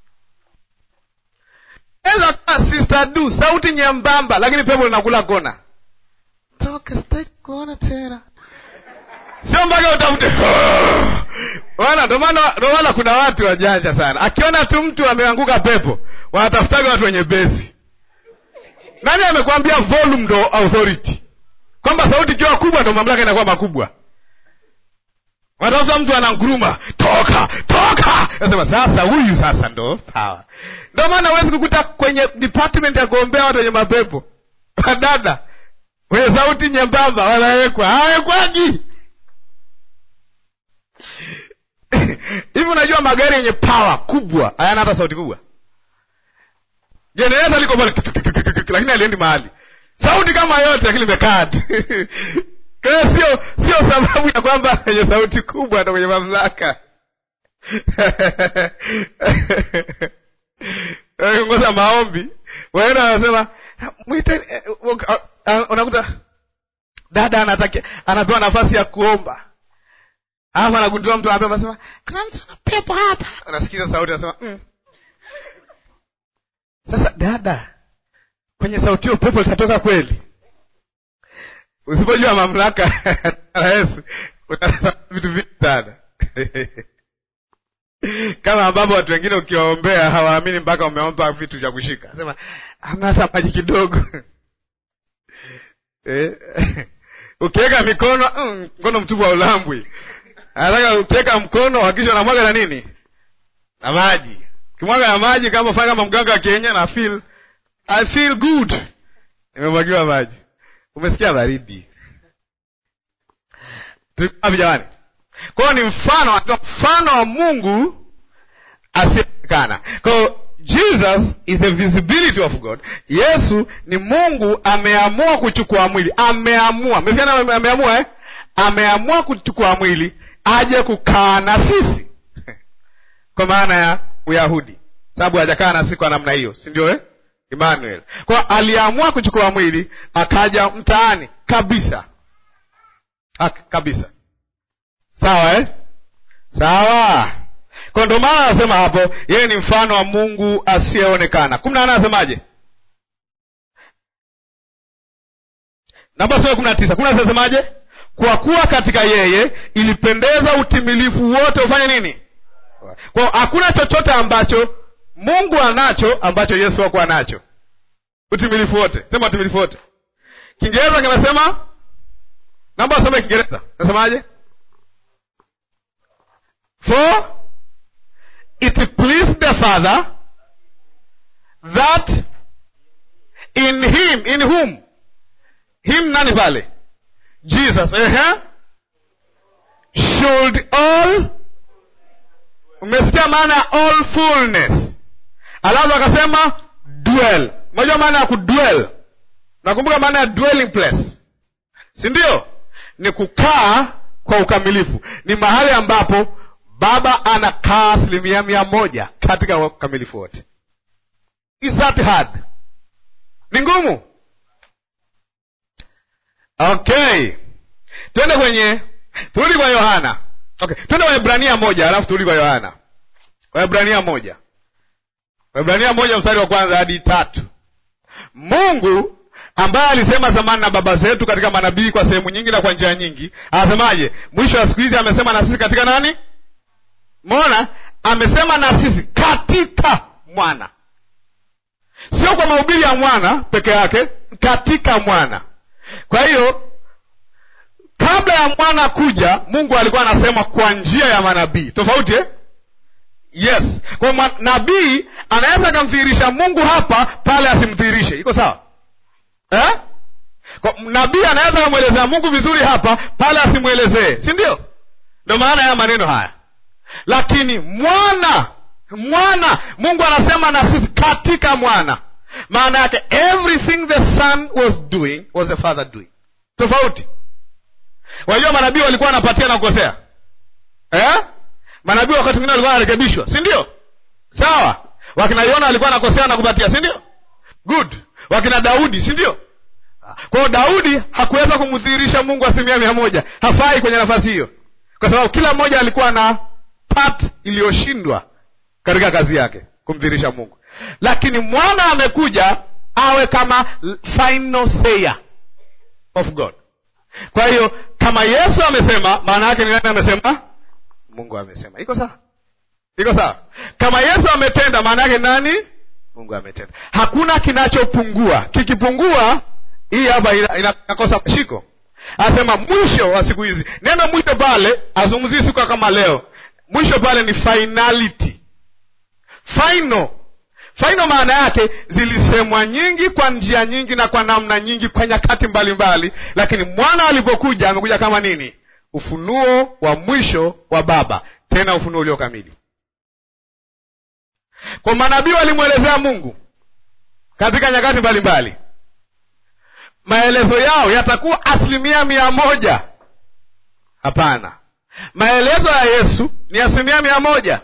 Eza kwa sister du sauti nyembamba lakini pepo linakula kona. Toka sitaki kuona tena. Sio mpaka utafute. Wana ndio maana ndio maana kuna watu wajanja sana. Akiona tu mtu ameanguka pepo, wanatafutaga watu wenye bezi. Nani amekwambia volume ndo authority? Kwamba sauti ikiwa kubwa ndo mamlaka inakuwa makubwa. Wanatafuta mtu ananguruma, toka, toka. Nasema sasa huyu sasa ndo power. Ndio maana huwezi kukuta kwenye department ya kuombea watu wenye mapepo. Dada wenye sauti nyembamba wanawekwa. Hawekwagi. Hivi unajua magari yenye power kubwa hayana hata sauti kubwa. Generator liko pale lakini aliendi mahali. Sauti kama yote lakini imekaa. Kwa sio sio sababu ya kwamba yenye sauti kubwa ndio kwenye mamlaka. Ngoja maombi. Wewe unasema mwite unakuta dada anataka anapewa nafasi ya kuomba. Alafu anagundua mtu anapenda anasema, "Kuna mtu ana pepo hapa." Unasikiza sauti anasema, "Mm." Sasa dada, kwenye sauti hiyo pepo litatoka kweli? Usipojua mamlaka ya Yesu, utafanya vitu vingi sana. Kama ambapo watu wengine ukiwaombea hawaamini mpaka umeomba vitu vya kushika. Anasema, "Hamna hata maji kidogo." Eh? Ukiweka mikono, mm, mkono mtupu wa ulambwi. Anataka ukiweka mkono hakisha unamwaga na nini? Na maji. Ukimwaga na maji kama fanya kama mganga wa kienyeji na feel I feel good. Nimemwagiwa maji. Umesikia baridi. Tuko jamani. Kwa ni mfano mfano wa Mungu asiyeonekana. Kwa Jesus is the visibility of God. Yesu ni Mungu ameamua kuchukua mwili. Ameamua. Umesikia ameamua eh? Ameamua kuchukua mwili aje kukaa na sisi. Kwa maana ya Uyahudi. Sababu hajakaa na sisi kwa namna hiyo, si ndio eh? Emmanuel. Kwa aliamua kuchukua mwili akaja mtaani kabisa. Haki kabisa. Sawa eh? Sawa. Kwa ndo maana anasema hapo yeye ni mfano wa Mungu asiyeonekana. kumi na nane anasemaje? Namba kumi na tisa. kumi na tisa anasemaje? Kwa kuwa katika yeye ilipendeza utimilifu wote ufanye nini? Kwa hakuna chochote ambacho Mungu anacho ambacho Yesu hakuwa nacho. Utimilifu wote. Sema utimilifu wote. Kiingereza kinasema namba soma Kiingereza. Nasemaje? For it pleased the Father that in him, in whom? Him nani pale? Jesus, eh? Should all, umesikia maana all fullness. Alafu akasema dwell. Unajua maana ya kudwell? Nakumbuka maana ya dwelling place. Si ndio? Ni kukaa kwa ukamilifu. Ni mahali ambapo Baba anakaa asilimia mia moja katika ukamilifu wote. Is that hard? Ni ngumu? Okay. Twende kwenye Turudi kwa Yohana. Okay, twende Waebrania moja alafu turudi kwa Yohana. Waebrania moja. Waebrania moja mstari wa kwanza hadi tatu. Mungu ambaye alisema zamani na baba zetu katika manabii kwa sehemu nyingi na kwa njia nyingi, anasemaje? Mwisho wa siku hizi amesema na sisi katika nani? Umeona? Amesema na sisi katika mwana. Sio kwa mahubiri ya mwana peke yake, katika mwana. Kwa hiyo kabla ya mwana kuja, Mungu alikuwa anasema kwa njia ya manabii. Tofauti eh? Yes. Kwa nabii anaweza kumdhihirisha Mungu hapa pale asimdhihirishe. Iko sawa? Eh? Kwa nabii anaweza kumwelezea Mungu vizuri hapa pale asimuelezee. Si ndio? Ndio maana ya maneno haya. Lakini mwana, mwana Mungu anasema na sisi katika mwana. Maana yake everything the son was doing was the father doing. Tofauti. Wajua manabii walikuwa wanapatia na kukosea. Eh? Manabii wakati mwingine walikuwa wanarekebishwa, si ndio? Sawa. Wakina Yona walikuwa wanakosea na kupatia, si ndio? Good. Wakina Daudi, si ndio? Kwa hiyo Daudi hakuweza kumdhihirisha Mungu asilimia mia moja. Hafai kwenye nafasi hiyo. Kwa sababu kila mmoja alikuwa na part iliyoshindwa katika kazi yake kumdhihirisha Mungu. Lakini mwana amekuja awe kama final sayer of God. Kwa hiyo kama Yesu amesema, maana yake ni nani amesema? Mungu amesema. Iko sawa? Iko sawa? Kama Yesu ametenda, maana yake nani? Mungu ametenda. Hakuna kinachopungua. Kikipungua, hii hapa inakosa shiko. Anasema mwisho wa siku hizi. Neno mwisho pale azungumzii siku kama leo. Mwisho pale ni finality. Final. Final maana yake zilisemwa nyingi kwa njia nyingi na kwa namna nyingi kwa nyakati mbalimbali, lakini mwana alipokuja amekuja kama nini? Ufunuo wa mwisho wa Baba, tena ufunuo ulio kamili. Kwa manabii walimuelezea Mungu katika nyakati mbalimbali. Maelezo yao yatakuwa asilimia mia moja? Hapana. Maelezo ya Yesu ni asilimia mia moja.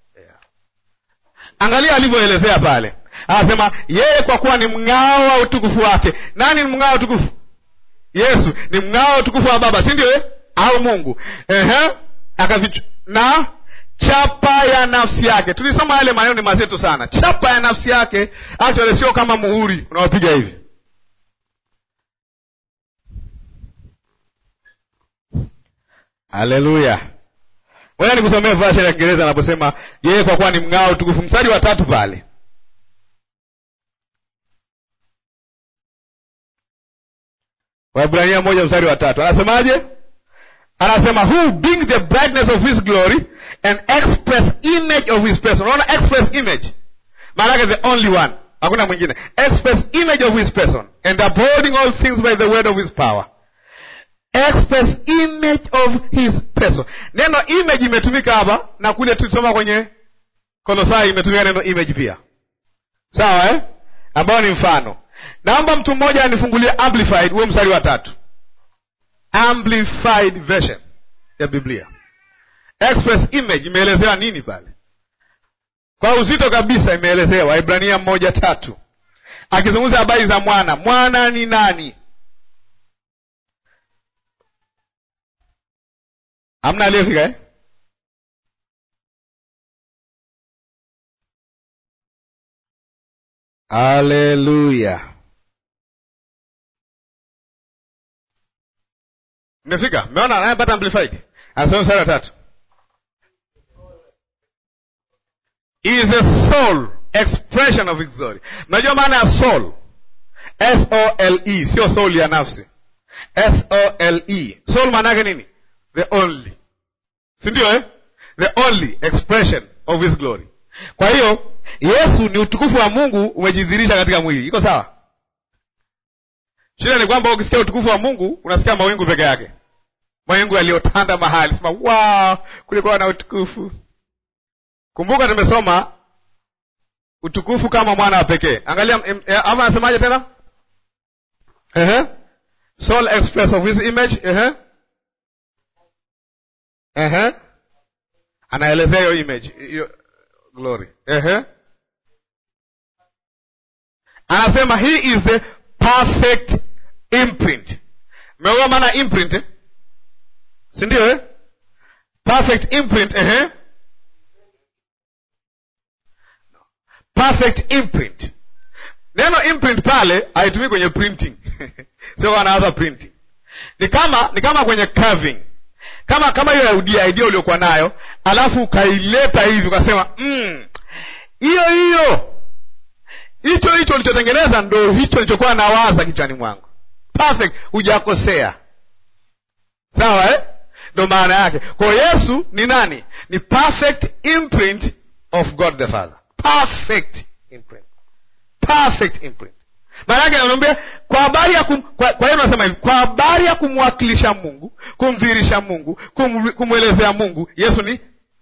Angalia alivyoelezea pale. Anasema yeye kwa kuwa ni mng'ao wa utukufu wake. Nani ni mng'ao wa utukufu? Yesu ni mng'ao wa utukufu wa Baba, si ndio eh? Au Mungu. Ehe. Akavitu na chapa ya nafsi yake. Tulisoma yale maneno ni mazetu sana. Chapa ya nafsi yake actually sio kama muhuri unaopiga hivi. Haleluya. Wewe nikusomea version ya Kiingereza anaposema yeye kwa kuwa ni mng'ao utukufu, mstari wa tatu pale. Waebrania moja mstari wa tatu. Anasemaje? Anasema who being the brightness of his glory and express image of his person. Unaona express image? Maana yake the only one. Hakuna mwingine. Express image of his person and upholding all things by the word of his power. Express image of his person. Neno image imetumika hapa na kule tulisoma kwenye Kolosai imetumika neno image pia. Sawa eh? Ambao ni mfano. Naomba mtu mmoja anifungulie amplified huo mstari wa tatu. Amplified version ya Biblia. Express image imeelezewa nini pale? Kwa uzito kabisa imeelezewa Waebrania moja tatu. Akizungumza habari za mwana. Mwana ni nani? Hamna aliyefika eh? Haleluya. Nimefika. Umeona anayepata amplified? Anasema sura tatu. Is a soul expression of his glory. Unajua maana ya soul? S O L E, sio soul ya nafsi. S O L E. Soul maana yake nini? The only. Si ndio eh? The only expression of his glory. Kwa hiyo Yesu ni utukufu wa Mungu umejidhihirisha katika mwili. Iko sawa? Shida ni kwamba ukisikia utukufu wa Mungu unasikia mawingu peke yake. Mawingu yaliyotanda mahali. Sema wow, kulikuwa na utukufu. Kumbuka tumesoma utukufu kama mwana wa pekee. Angalia ama anasemaje tena? Ehe. Soul express of his image, ehe. Ehe. Anaelezea hiyo image, hiyo glory. Ehe. Anasema he is the perfect imprint. Umeona maana imprint? Eh? si ndio eh? Perfect imprint, ehe. Perfect imprint. Neno imprint pale haitumii kwenye printing. Sio wanaanza printing. Ni kama ni kama kwenye carving. Kama kama hiyo idea idea uliokuwa nayo, alafu ukaileta hivi ukasema, mm, hiyo hiyo. Hicho hicho ulichotengeneza ndio hicho nilichokuwa nawaza kichwani mwangu. Perfect, hujakosea. Sawa eh? Ndio maana yake. Kwa Yesu ni nani? Ni perfect imprint of God the Father. Perfect imprint. Perfect imprint. Maana yake anamwambia kwa habari ya kum, kwa, kwa hiyo tunasema hivi, kwa habari ya kumwakilisha Mungu, kumdhihirisha Mungu, kum, kumwelezea Mungu, Yesu ni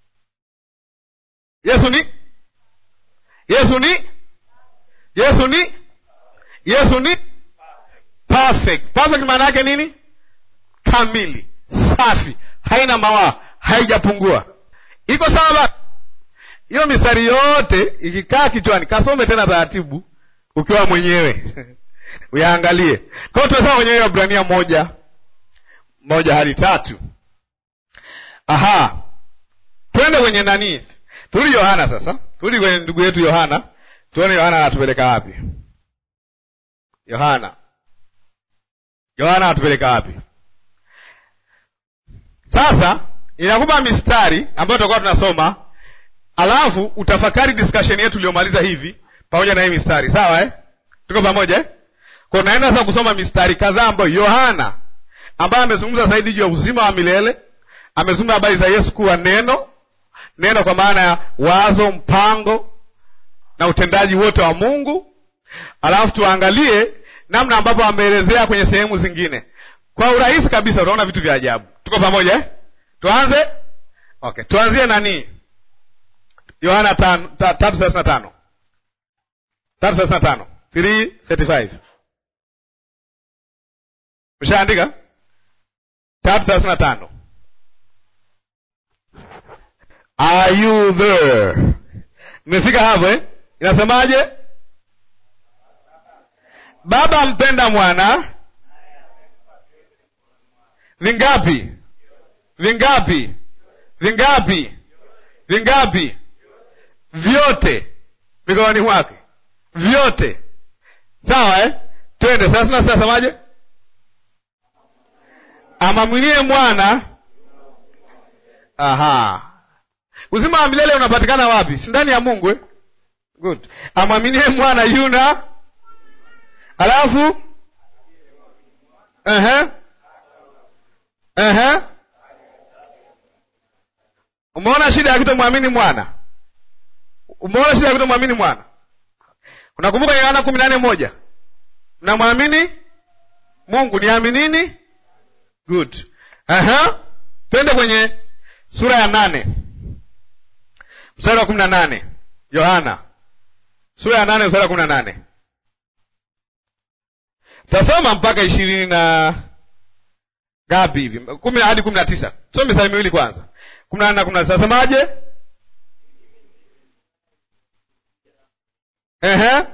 Yesu ni Yesu ni Yesu ni Yesu ni perfect. Perfect maana yake nini? Kamili, safi, haina mawaa, haijapungua. Iko sawa ba? Hiyo mistari yote ikikaa kichwani, kasome tena taratibu ukiwa mwenyewe. Uyaangalie. Kwa hiyo tunasema mwenyewe Waebrania moja moja hadi tatu. Aha. Twende kwenye nani? Turudi Yohana sasa. Turudi kwenye ndugu yetu Yohana. Tuone Yohana anatupeleka wapi. Yohana. Yohana anatupeleka wapi? Sasa inakupa mistari ambayo tutakuwa tunasoma, alafu utafakari discussion yetu iliyomaliza hivi pamoja na hii mistari. Sawa eh? Tuko pamoja eh? Kwa naenda sasa kusoma mistari kadhaa ambayo Yohana ambaye amezungumza zaidi juu ya uzima wa milele, amezungumza habari za Yesu kuwa neno, neno kwa maana ya wazo, mpango na utendaji wote wa Mungu. Alafu tuangalie namna ambapo ameelezea kwenye sehemu zingine. Kwa urahisi kabisa utaona vitu vya ajabu. Tuko pamoja eh? Tuanze? Okay, tuanzie nani? Yohana tatu thelathini na tano. tatu thelathini na tano. three thirty-five. Mshaandika? tatu thelathini na tano. Are you there? Mmefika hapo eh? Inasemaje? Baba mpenda mwana. Vingapi? Vingapi? Vingapi? Vingapi? Vyote mikononi mwake. Vyote. Sawa eh? Twende sasa na sasa semaje? Amamwinie mwana. Aha. Uzima wa milele unapatikana wapi? Si ndani ya Mungu eh? Good. Amaminie mwana yuna. Alafu ehe. Uh-huh. Ehe. Uh-huh. Umeona shida ya kutomwamini mwana? Umeona shida ya kutomwamini mwana? Unakumbuka Yohana kumi na nne moja? Mnamwamini Mungu, niaminini? Good. Aha. Uh-huh. Twende kwenye sura ya nane. Mstari wa kumi na nane. Yohana. Sura ya nane mstari wa kumi na nane. Tasoma mpaka ishirini na gapi hivi? kumi hadi kumi na tisa. Tusome mstari miwili kwanza. kumi na nane na kumi na tisa. Semaje? Ehe.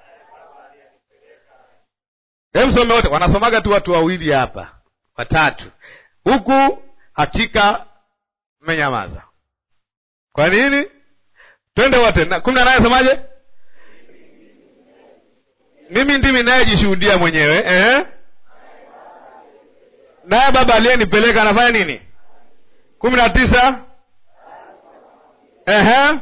Hem, some wote. Wanasomaga tu watu wawili hapa. Watatu. Huku hakika mmenyamaza. Kwa nini? Twende wote. kumi na nane semaje? Mimi ndimi ninayejishuhudia mwenyewe. Eh? Naye Baba aliyenipeleka anafanya nini? kumi na tisa. Ehe.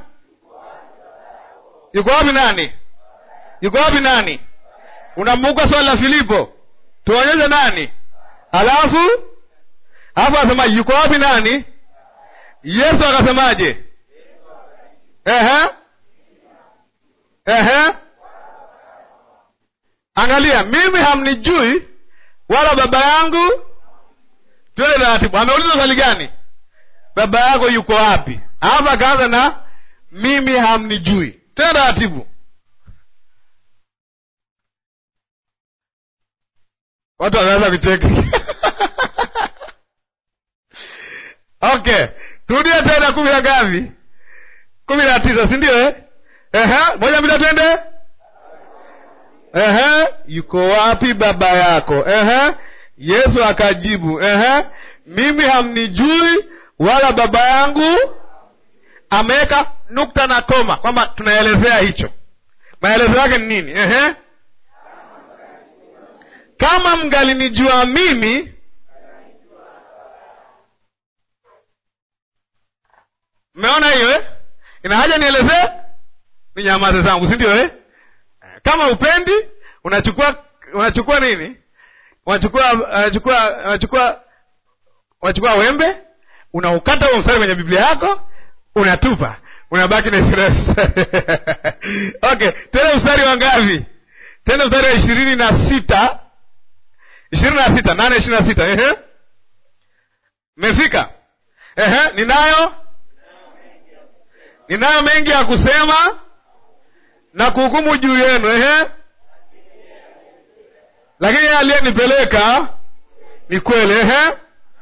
Yuko wapi nani? Yuko wapi nani? Unambuka swali la Filipo. Tuonyeshe nani? Alafu alafu asema yuko wapi nani? Yesu akasemaje? Ehe. Ehe. Angalia, mimi hamnijui wala Baba yangu. Tuende taratibu. Ameuliza swali gani? Baba yako yuko wapi? Hapa akaanza na mimi hamnijui. Tuende taratibu. Watu wanaanza kucheka. Okay. Turudie tena kumi na ngapi? Kumi na tisa, si ndio eh? Ehe, moja mbili twende. Ehe, yuko wapi baba yako? Ehe, Yesu akajibu, ehe, mimi hamnijui wala Baba yangu. Ameweka nukta na koma kwamba tunaelezea hicho. Maelezo yake ni nini? Ehe. Kama mngalinijua mimi, mmeona hiyo eh? Ina haja nielezee? Ni nyamaze zangu, si ndio eh? Kama upendi, unachukua unachukua nini? Unachukua unachukua unachukua unachukua wembe, unaukata huo mstari kwenye Biblia yako, unatupa, unabaki na stress. Okay, tena mstari wa ngapi? Tena mstari wa ishirini na sita. ishirini na sita, nane ishirini na sita. Ehe. Mefika? Ehe, ninayo Ninayo mengi ya kusema na kuhukumu juu yenu. Ehe. Lakini yeye aliyenipeleka ni kweli. Ehe.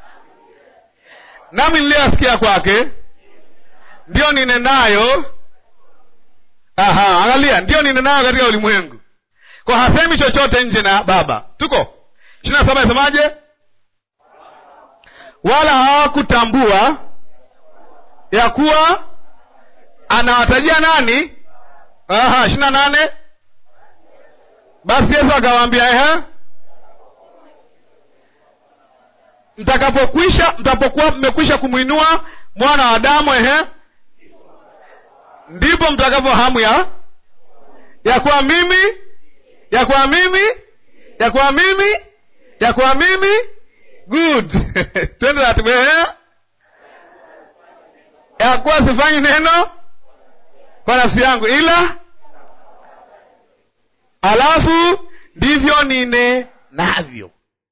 Nami niliyasikia kwake ndio ninenayo. Aha, angalia, ndio ninenayo katika ulimwengu. Kwa hasemi chochote nje na Baba. Tuko ishirini na saba, yasemaje? Wala hawakutambua ya kuwa anawatajia nani? Aha, ishirini na nane. Basi Yesu akawaambia, ehe, mtakapokwisha mtapokuwa mmekwisha kumwinua mwana wa Adamu, ehe, ndipo mtakapo hamu ya ya kwa mimi ya kwa mimi ya kwa mimi ya kwa mimi. Good. Twende ratibu. Ehe, ya kuwa sifanyi neno kwa nafsi yangu, ila alafu ndivyo nine navyo.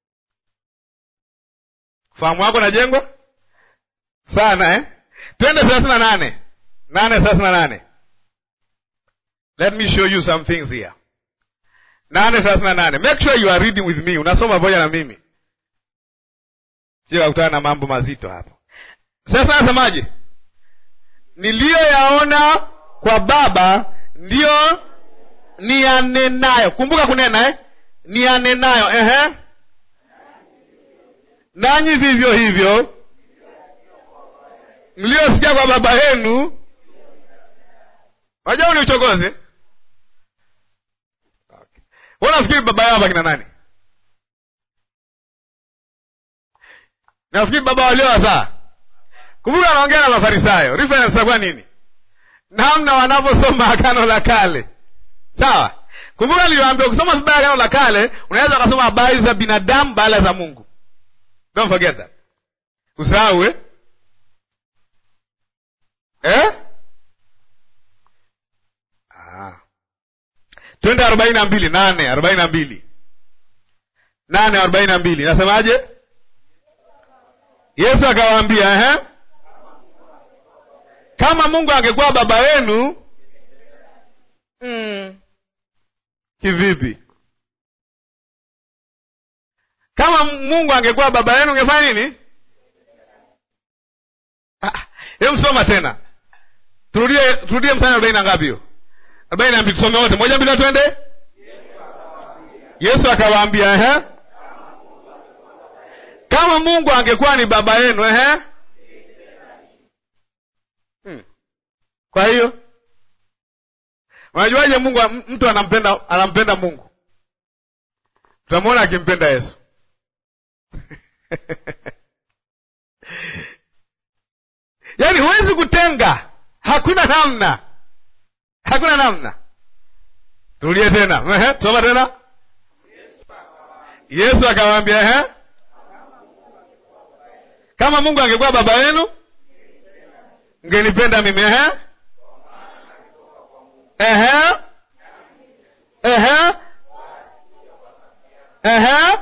Fahamu wako najengwa sana eh? Twende thelathini na nane. Nane thelathini na nane. Let me show you some things here. Nane thelathini na nane. Make sure you are reading with me. Unasoma pamoja na mimi. Sio kukutana na mambo mazito hapo. Sasa nasemaje? Niliyoyaona kwa Baba ndio niyanenayo. Kumbuka kunena eh? Niyanenayo. Ehe. Nanyi vivyo hivyo mliosikia kwa baba yenu. Wajua ni uchokozi. Okay. Unafikiri baba yao bakina nani? Nafikiri baba waliowazaa. Kumbuka anaongea na Mafarisayo. Reference kwa nini? Namna wanavyosoma Agano la Kale. Sawa? Kumbuka niliwaambia ukisoma vibaya Agano la Kale, unaweza kusoma habari za binadamu badala za Mungu. Don't forget that. Usahau eh? Eh? Ah. Twende arobaini na mbili, nane, arobaini na mbili. Nane, arobaini na mbili. Nasemaje? Yesu akawaambia, eh? Kama Mungu angekuwa baba yenu, mm, kivipi? Kama Mungu angekuwa baba yenu ungefanya nini? Ah, hebu soma tena. Turudie turudie mstari arobaini na ngapi hiyo? arobaini na mbili, tusome wote. Moja mbili twende. Yesu akawaambia, eh? Kama Mungu angekuwa ni baba yenu, eh? Hmm. Kwa hiyo unajuaje Mungu mtu anampenda anampenda Mungu? Tutamwona akimpenda Yesu. Yaani huwezi kutenga. Hakuna namna. Hakuna namna. Turudie tena. Ehe, soma tena. Yesu akawaambia, ehe, kama Mungu angekuwa baba yenu mngenipenda mimi, ehe. Ehe. Ehe. Ehe.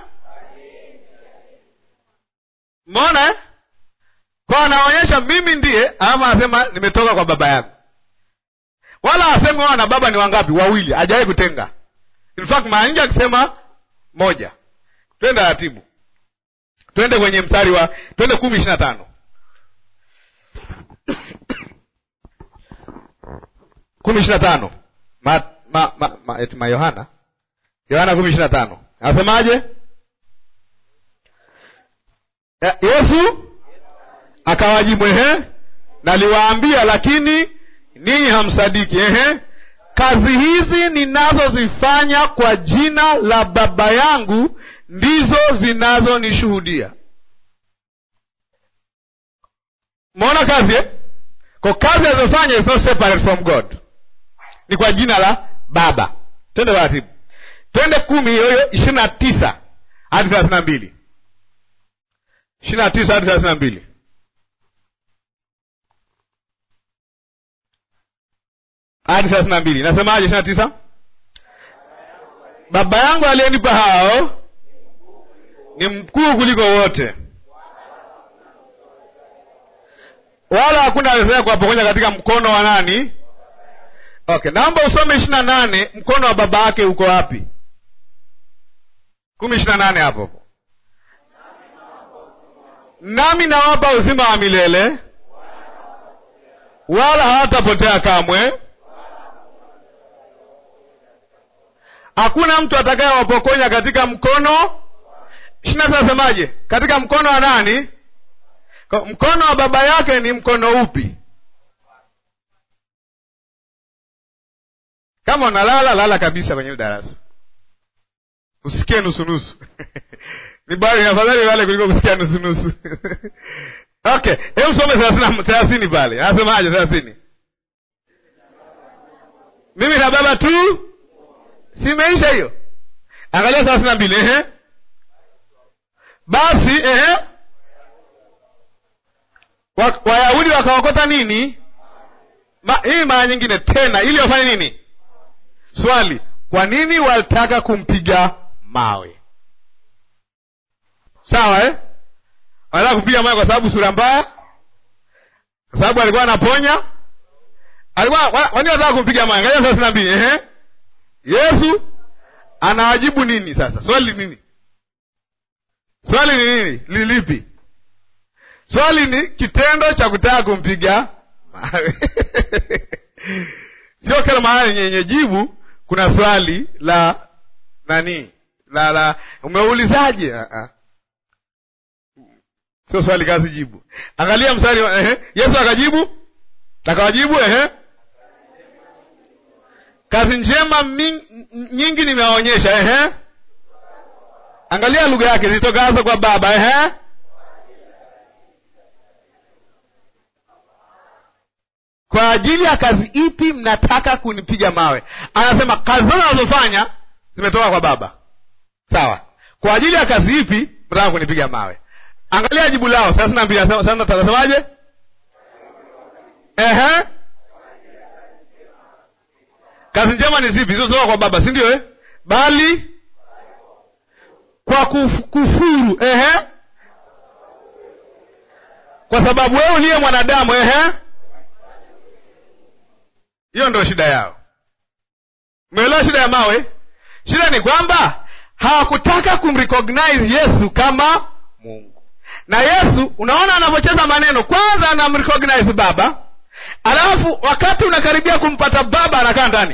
Mbona? Kwa anaonyesha mimi ndiye, ama anasema nimetoka kwa baba yangu. Wala asemi wao na baba ni wangapi? Wawili. Hajawahi kutenga. In fact mara nyingi akisema moja. Twende taratibu. Twende kwenye mstari wa twende kumi ishirini na tano. kumi ishirini na tano. Ma ma ma, ma eti ma Yohana. Yohana kumi ishirini na tano. Anasemaje? Yesu akawajibu, ehe, naliwaambia lakini ninyi hamsadiki. Ehe, kazi hizi ninazozifanya kwa jina la Baba yangu ndizo zinazonishuhudia. Umeona kazi eh? Kwa kazi azofanya is not separate from God, ni kwa jina la Baba. Twende taratibu, twende kumi hiyo hiyo ishirini na tisa hadi thelathini na mbili ishirini na tisa hadi thelathini na mbili hadi thelathini na mbili nasemaje? ishirini na tisa Baba yangu aliyenipa hao ni mkuu kuliko wote, wala hakuna awezaye kuwapokonya katika mkono wa nani? Okay, naomba usome ishirini na nane. Mkono wa baba yake uko wapi? kumi ishirini na nane hapo. Nami nawapa uzima wa milele, wala hawatapotea kamwe. Hakuna mtu atakayewapokonya katika mkono. ishirini na sita nasemaje? Katika mkono wa nani? Mkono wa baba yake ni mkono upi? Kama unalala lala kabisa kwenye darasa, usikie nusu nusu. Ni bali afadhali wale kuliko kusikia nusu nusu. Okay, hebu some thelathini pale. Anasemaje thelathini? Mimi na baba tu, simeisha hiyo. Angalia thelathini na mbili. Ehe, basi ehe, Wayahudi wakaokota nini? Ma, hii mara nyingine tena ili wafanye nini? Swali, kwa nini walitaka kumpiga mawe? Sawa eh? Walitaka kumpiga mawe kwa sababu sura mbaya? Kwa sababu alikuwa anaponya? Alikuwa kwa nini walitaka kumpiga mawe? Angalia thelathini na mbili. Ehe, Yesu anawajibu nini sasa? Swali nini? Swali ni nini? Lilipi? Swali ni kitendo cha kutaka kumpiga mawe. Sio kila mahali yenye jibu kuna swali la nani? La la umeulizaje? Ah ah. Sio swali kazi jibu. Angalia mstari ehe, Yesu akajibu, akawajibu ehe, kazi njema ming, nyingi nimewaonyesha ehe. Angalia lugha yake, zitokazo kwa Baba ehe. Kwa ajili ya kazi ipi mnataka kunipiga mawe? Anasema kazi zote anazofanya zimetoka kwa Baba. Sawa. Kwa ajili ya kazi ipi mnataka kunipiga mawe? Angalia jibu lao. Sasa na mbili sasa tunasemaje? Ehe. Kazi njema ni zipi? Hizo zote kwa Baba, si ndio eh? Bali kwa kuf, kufuru ehe. Kwa sababu wewe uliye mwanadamu ehe. Hiyo ndio shida yao. Umeelewa shida ya mawe? Shida ni kwamba hawakutaka kumrecognize Yesu kama Mungu. Na Yesu unaona anapocheza maneno, kwanza anamrecognize Baba, alafu wakati unakaribia kumpata Baba anakaa ndani,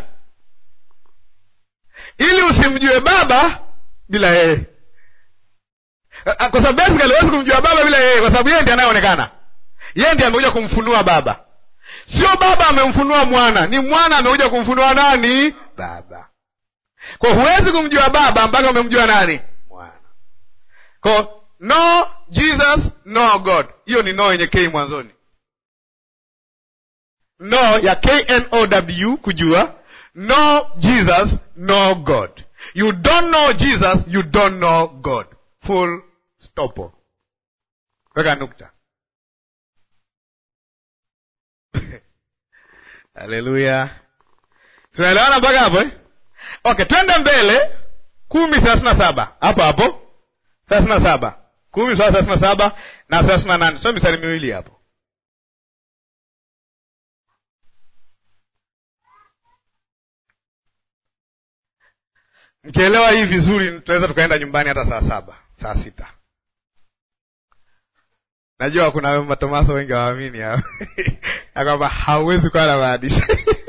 ili usimjue Baba bila yeye. Kwa sababu basically huwezi kumjua Baba bila yeye, kwa sababu yeye ndiye anayeonekana. Yeye ndiye amekuja kumfunua Baba. Sio Baba amemfunua Mwana, ni Mwana amekuja kumfunua nani? Baba. Kwa huwezi kumjua Baba mpaka umemjua nani? Mwana. Kwa no Jesus, no God. Hiyo ni no yenye K mwanzoni. No ya K N O W kujua. No Jesus, no God. You don't know Jesus, you don't know God. Full stop. Weka nukta. Haleluya. Tunaelewana mpaka hapo eh? Okay, twende mbele. Kumi thelathini na saba. Hapo hapo. Thelathini na saba. Kumi thelathini na saba na thelathini na nane. So mistari miwili hapo. Mkielewa hii vizuri tunaweza tukaenda nyumbani hata saa saba, saa sita. Najua kuna matomaso wengi hawaamini hao. Ya kwamba hauwezi kuwa na maadili.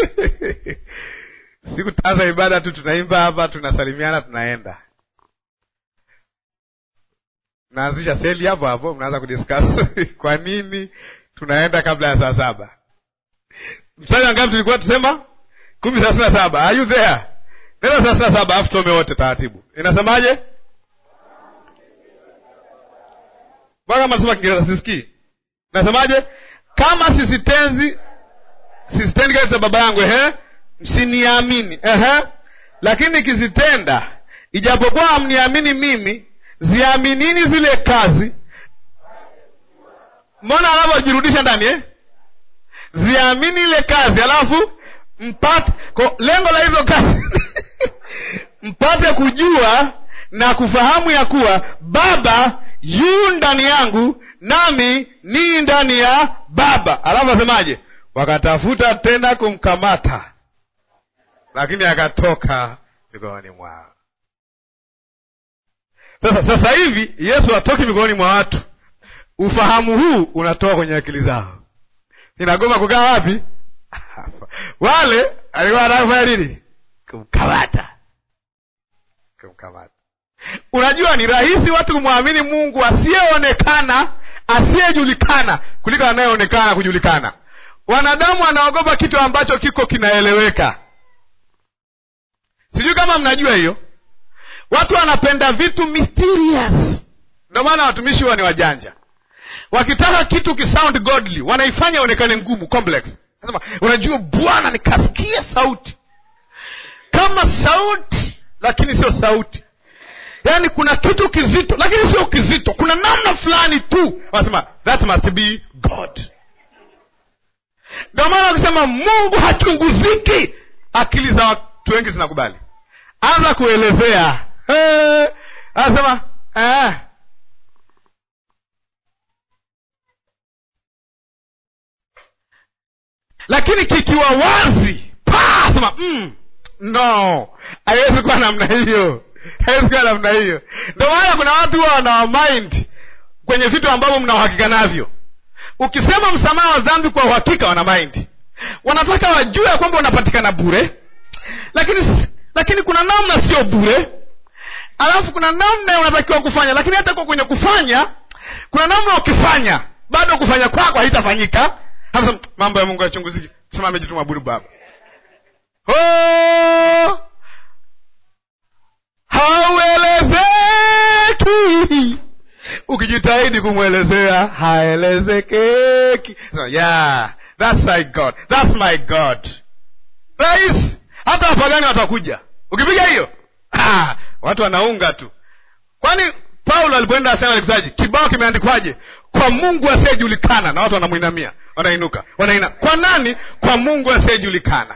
Siku taanza ibada tu tunaimba hapa, tunasalimiana, tunaenda. Mnaanzisha seli hapo hapo, mnaanza kudiscuss kwa nini tunaenda kabla ya saa saba. Mstari wangapi tulikuwa tusema? kumi thelathini na saba. Are you there? Neno thelathini na saba afu tusome wote taratibu. Inasemaje? Bwana mnasoma Kiingereza sisikii. Inasemaje? Kama sisitenzi sisitendi kazi za baba yangu, ehe, msiniamini. Ehe. Lakini nikizitenda, ijapokuwa hamniamini mimi, ziaminini zile kazi. Mbona anapojirudisha ndani eh? Ziamini ile kazi, alafu mpate kwa lengo la hizo kazi mpate kujua na kufahamu ya kuwa Baba yu ndani yangu nami ni ndani ya Baba. Alafu asemaje? Wakatafuta tena kumkamata, lakini akatoka mikononi mwao. Sasa sasa hivi Yesu atoki mikononi mwa watu. Ufahamu huu unatoka kwenye akili zao. Inagoma kukaa wapi? Wale alikuwa anafanya nini? Kumkamata. Kumkamata. Unajua ni rahisi watu kumwamini Mungu asiyeonekana, asiyejulikana kuliko anayeonekana kujulikana. Wanadamu wanaogopa kitu ambacho kiko kinaeleweka. Sijui kama mnajua hiyo. Watu wanapenda vitu mysterious. Ndio maana watumishi wao ni wajanja. Wakitaka kitu kisound godly, wanaifanya onekane ngumu, complex. Nasema, unajua Bwana nikasikia sauti. Kama sauti, lakini sio sauti. Yaani kuna kitu kizito, lakini sio kizito. Kuna namna fulani tu. Wanasema, that must be God. Ndio maana wakisema Mungu hachunguziki, akili za watu wengi zinakubali. Anza kuelezea. Eh, anasema, eh. Lakini kikiwa wazi, pa, sema, mm, no, haiwezi kuwa namna hiyo. Haiwezi kuwa namna hiyo. Ndio maana kuna watu wao wana mind kwenye vitu ambavyo mna uhakika navyo. Ukisema msamaha wa dhambi kwa uhakika, wana mind. Wanataka wajue kwamba unapatikana bure. Lakini lakini kuna namna sio bure. Alafu kuna namna unatakiwa kufanya, lakini hata kwa kwenye kufanya, kuna namna ukifanya, bado kufanya kwako haitafanyika. Hasa mambo ya Mungu yachunguziki. Sema amejituma bure baba. Oh! Hauelezeki. Ukijitahidi kumwelezea haelezekeki. So, yeah, that's my God. That's my God. Rais, hata wapagani watakuja. Ukipiga hiyo, ah, watu wanaunga tu. Kwani Paulo alipoenda asema alikutaji, kibao kimeandikwaje? Kwa Mungu asiyejulikana, na watu wanamuinamia, wanainuka, wanaina. Kwa nani? Kwa Mungu asiyejulikana.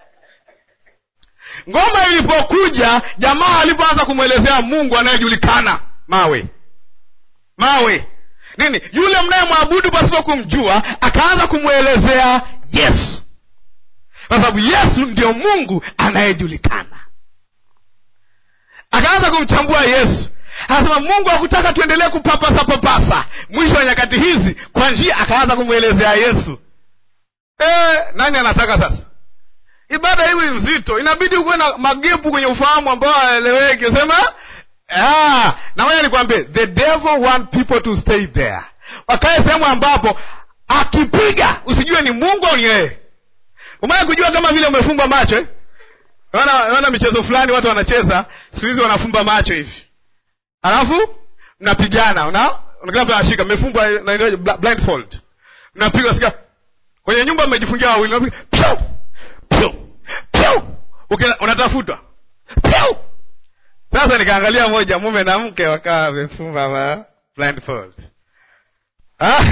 Ngoma ilipokuja, jamaa alipoanza kumwelezea Mungu anayejulikana, mawe. Mawe. Nini? Yule mnayemwabudu pasipo kumjua, akaanza kumwelezea Yesu. Kwa sababu Yesu ndio Mungu anayejulikana. Akaanza kumchambua Yesu. Anasema Mungu hakutaka tuendelee kupapasa papasa. Mwisho wa nyakati hizi, kwa njia akaanza kumwelezea Yesu. Eh, nani anataka sasa? Ibada hii nzito, inabidi uwe na magepu kwenye ufahamu ambao haeleweki. Sema, ah, na wewe nikwambie, the devil want people to stay there. Wakae sehemu ambapo akipiga usijue ni Mungu au ni yeye. Umewahi kujua kama vile umefumba macho eh? Wana wana michezo fulani watu wanacheza, siku hizi wanafumba macho hivi. Alafu mnapigana, una unakaa mtu anashika, mmefumba na blindfold. Mnapiga sika. Kwenye nyumba mmejifungia wawili, unapiga. Piu! Piu! Piu! Ukina unatafutwa. Piu! Sasa nikaangalia moja, mume na mke wakaa wamefumba ma blindfold. Ah.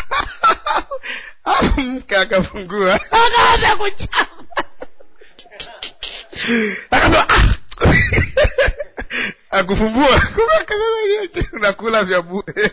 Mke akafungua. Akaanza kuchapa. Akasema ah. Akufumbua. Unakula vya bure.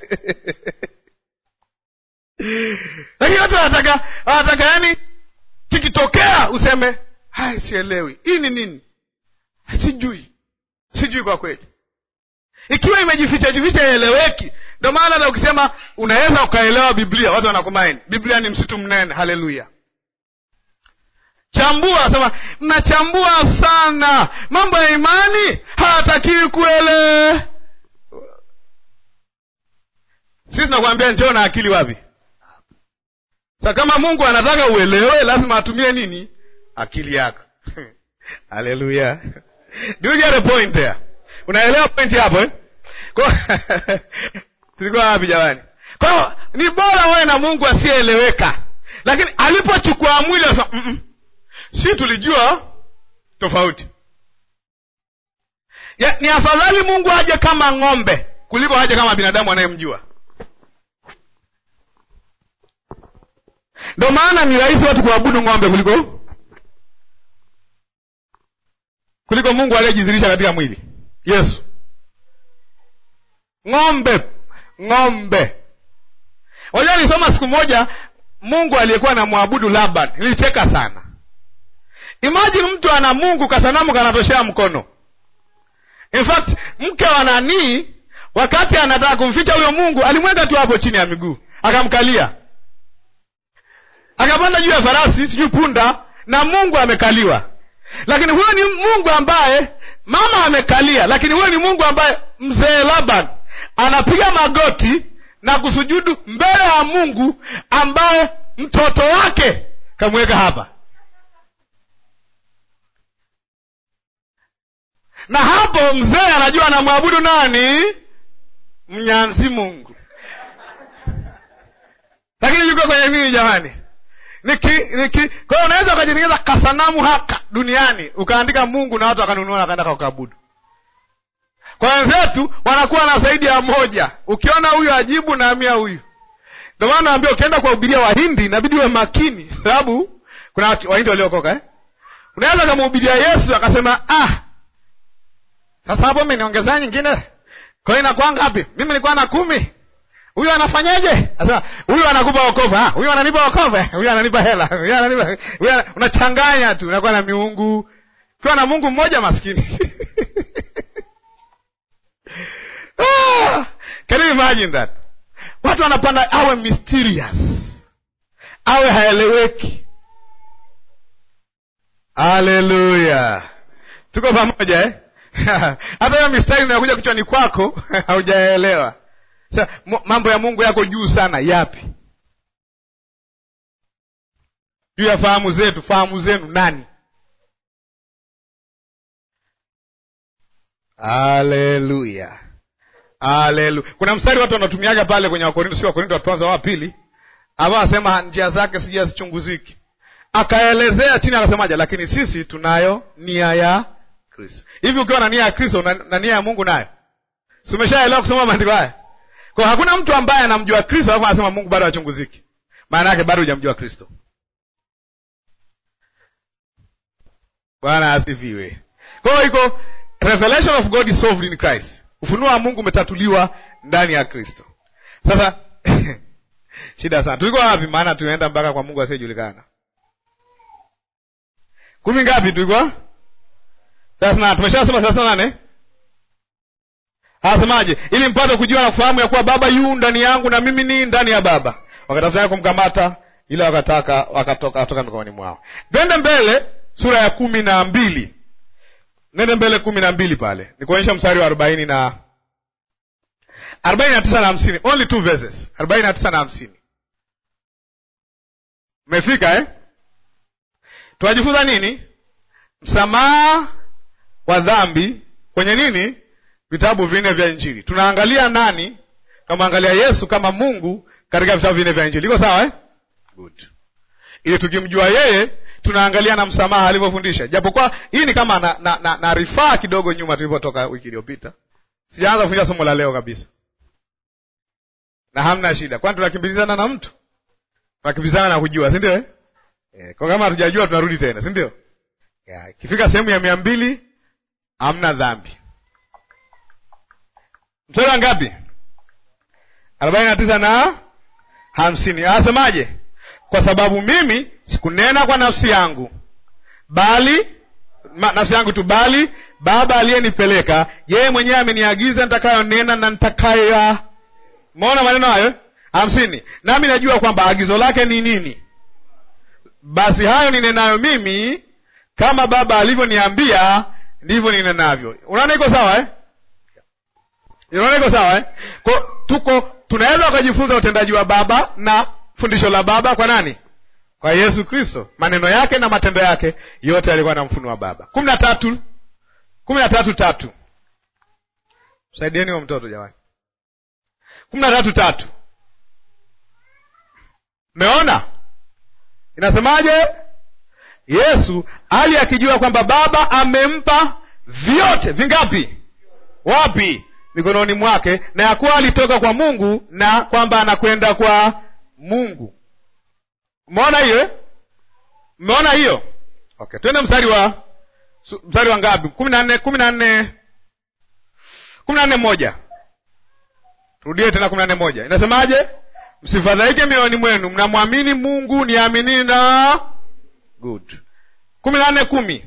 Lakini watu wanataka, wanataka yani kikitokea useme, hai sielewi. Hii ni nini? Sijui. Sijui kwa kweli. Ikiwa imejificha jificha ieleweki. Ndio maana hata ukisema unaweza ukaelewa Biblia, watu wanakumaini. Biblia ni msitu mnene, haleluya. Chambua, sema mnachambua sana. Mambo ya imani hatakiwi kuele. Sisi tunakwambia njoo na akili wapi? Sasa kama Mungu anataka uelewe, lazima atumie nini? Akili yako. Hallelujah. Do you get a point there? Unaelewa point hapo eh? Kwa tulikuwa wapi jamani? Kwa ni bora wewe na Mungu asiyeeleweka. Lakini alipochukua mwili sasa, mm -mm. Si tulijua tofauti. Ya, ni afadhali Mungu aje kama ng'ombe kuliko aje kama binadamu anayemjua. Ndio maana ni rahisi watu kuabudu ng'ombe kuliko kuliko Mungu aliyejidhihirisha katika mwili. Yesu. Ng'ombe, ng'ombe. Wajua nilisoma siku moja Mungu aliyekuwa na muabudu Laban. Nilicheka sana. Imagine mtu ana Mungu kasanamu kanatoshea mkono. In fact, mke wa nani wakati anataka kumficha huyo Mungu alimweka tu hapo chini ya miguu, akamkalia. Akapanda juu ya farasi, sijui punda, na Mungu amekaliwa. Lakini huyo ni Mungu ambaye mama amekalia, lakini huyo ni Mungu ambaye mzee Laban anapiga magoti na kusujudu mbele ya Mungu ambaye mtoto wake kamweka hapa. Na hapo mzee anajua anamwabudu nani? Mnyanzi Mungu. Lakini yuko kwenye nini jamani? Niki niki kwa hiyo unaweza ukajitengeneza kasanamu haka duniani, ukaandika Mungu na watu wakanunua na kaenda kuabudu. Kwa wenzetu wanakuwa na zaidi ya moja. Ukiona huyu ajibu na amia huyu. Ndio maana naambia ukienda kuhubiria Wahindi inabidi uwe makini, sababu kuna Wahindi waliokoka eh? Unaweza kumhubiria Yesu akasema ah, sasa hapo mimi niongezea nyingine. Kwa hiyo inakuwa ngapi? Mimi nilikuwa na kumi. Huyu anafanyaje? Sasa huyu anakupa wokovu, ah, huyu ananipa wokovu, huyu ananipa hela, huyu ananipa, huyu unachanganya tu, unakuwa na miungu. Kwa na Mungu mmoja maskini. Ah, can you imagine that? Watu wanapanda awe mysterious. Awe haeleweki. Hallelujah. Tuko pamoja eh? Hata hiyo mistari inayokuja kichwani kwako haujaelewa. Sasa mambo ya Mungu yako juu sana, yapi? Juu ya fahamu zetu, fahamu zenu nani? Hallelujah. Hallelujah. Kuna mstari watu wanatumiaga pale kwenye Wakorintho, sio Wakorintho wa kwanza wa pili, ambao anasema njia zake sijazichunguziki. Akaelezea chini akasemaje, lakini sisi tunayo nia ya Kristo. Hivi ukiwa na nia ya Kristo na, na nia ya Mungu nayo, si umeshaelewa kusoma maandiko haya? Kwa hakuna mtu ambaye anamjua Kristo alafu anasema Mungu bado hachunguziki. Maana yake bado hujamjua Kristo. Bwana asifiwe. Kwa hiyo iko revelation of God is solved in Christ. Ufunuo wa Mungu umetatuliwa ndani ya Kristo. Sasa shida sana. Tulikuwa wapi? Maana tunaenda mpaka kwa Mungu asiyejulikana. Kumi ngapi tulikuwa? Sasa na tumeshasoma sasa nane. Asemaje? Ili mpate kujua na kufahamu ya kuwa Baba yu ndani yangu na mimi ni ndani ya Baba. Wakatafuta kumkamata ila wakataka wakatoka kutoka mikononi mwao. Twende mbele sura ya kumi na mbili. Nende mbele kumi na mbili pale. Nikuonyesha mstari wa arobaini na arobaini na tisa na hamsini. Only two verses. arobaini na tisa na hamsini. Umefika eh? Tunajifunza nini? Msamaha wa dhambi kwenye nini? Vitabu vinne vya Injili. Tunaangalia nani? Tunaangalia Yesu kama Mungu katika vitabu vinne vya Injili. Iko sawa eh? Good. Ili tukimjua yeye, tunaangalia na msamaha alivyofundisha. Japokuwa hii ni kama na na, na, na rifaa kidogo nyuma tulipotoka wiki iliyopita. Sijaanza kufundisha somo la leo kabisa. Na hamna shida. Kwani tunakimbizana na mtu? Tunakimbizana na kujua, si ndio eh? Eh, kwa kama hatujajua tunarudi tena, si ndio? Yeah, kifika sehemu ya mia mbili hamna dhambi. Mstari ngapi? arobaini na tisa na hamsini. Anasemaje? Kwa sababu mimi sikunena kwa nafsi yangu, bali ma, nafsi yangu tu, bali Baba aliyenipeleka yeye mwenyewe ameniagiza nitakayonena na nitakayo. Umeona maneno hayo? hamsini. Nami najua kwamba agizo lake ni nini. Basi hayo ninenayo mimi, kama Baba alivyoniambia ndivyo ninenavyo. Unaona iko sawa eh? Unaona iko sawa eh? Kwa tuko tunaweza kujifunza utendaji wa Baba na fundisho la Baba kwa nani? Kwa Yesu Kristo. Maneno yake na matendo yake yote yalikuwa na mfuno wa Baba. kumi na tatu kumi na tatu tatu. Saidieni wa mtoto jamani. kumi na tatu tatu. Umeona? Inasemaje? Yesu ali akijua kwamba Baba amempa vyote. Vingapi? Wapi? Mikononi mwake, na ya kuwa alitoka kwa Mungu na kwamba anakwenda kwa Mungu. Umeona hiyo? Umeona hiyo? Okay, twende mstari wa mstari wa ngapi? kumi na nne kumi na nne kumi na nne moja. Turudie tena kumi na nne moja. Inasemaje? Msifadhaike mioyoni mwenu, mnamwamini Mungu, niamini na good. kumi na nne kumi.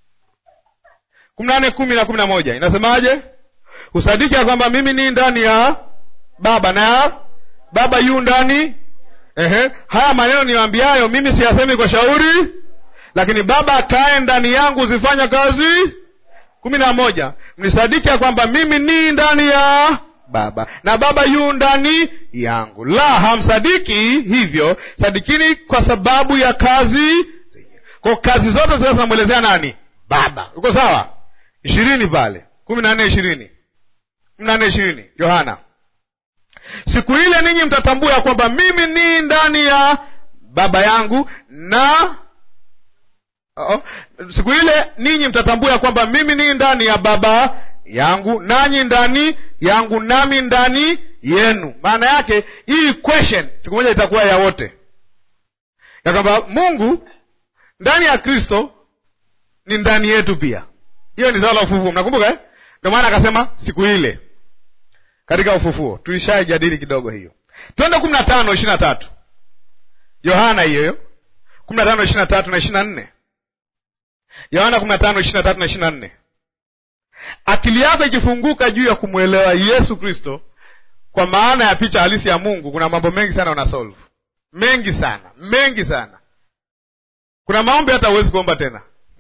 kumi na nne kumi na kumi na moja. Inasemaje? Usadiki ya kwamba mimi ni ndani ya Baba na Baba yu ndani. Ehe, haya maneno niwaambiayo mimi siyasemi kwa shauri, lakini Baba akae ndani yangu zifanya kazi. kumi na moja. Mnisadiki ya kwamba mimi ni ndani ya Baba na Baba yu ndani yangu. La, hamsadiki hivyo, sadikini kwa sababu ya kazi. Kwa kazi zote sasa tunamuelezea nani? Baba. Uko sawa? ishirini pale. kumi na nne ishirini. kumi na nne ishirini. Yohana. Siku ile ninyi mtatambua kwamba mimi ni ndani ya Baba yangu na uh-oh. Siku ile ninyi mtatambua kwamba mimi ni ndani ya Baba yangu, nanyi ndani yangu, nami ndani yenu. Maana yake hii question siku moja itakuwa ya wote, ya kwamba Mungu ndani ya Kristo ni ndani yetu pia. Hiyo ni swala la ufufuo, mnakumbuka eh? Ndio maana akasema siku ile katika ufufuo. Tulishajadili kidogo hiyo. Twende kumi na tano ishirini na tatu. Yohana hiyo kumi na tano ishirini na tatu na ishirini na nne. Yohana kumi na tano ishirini na tatu na ishirini na nne. Akili yako ikifunguka juu ya kumwelewa Yesu Kristo kwa maana ya picha halisi ya Mungu, kuna mambo mengi sana una solve. Mengi sana, mengi sana. Kuna maombi hata huwezi kuomba tena.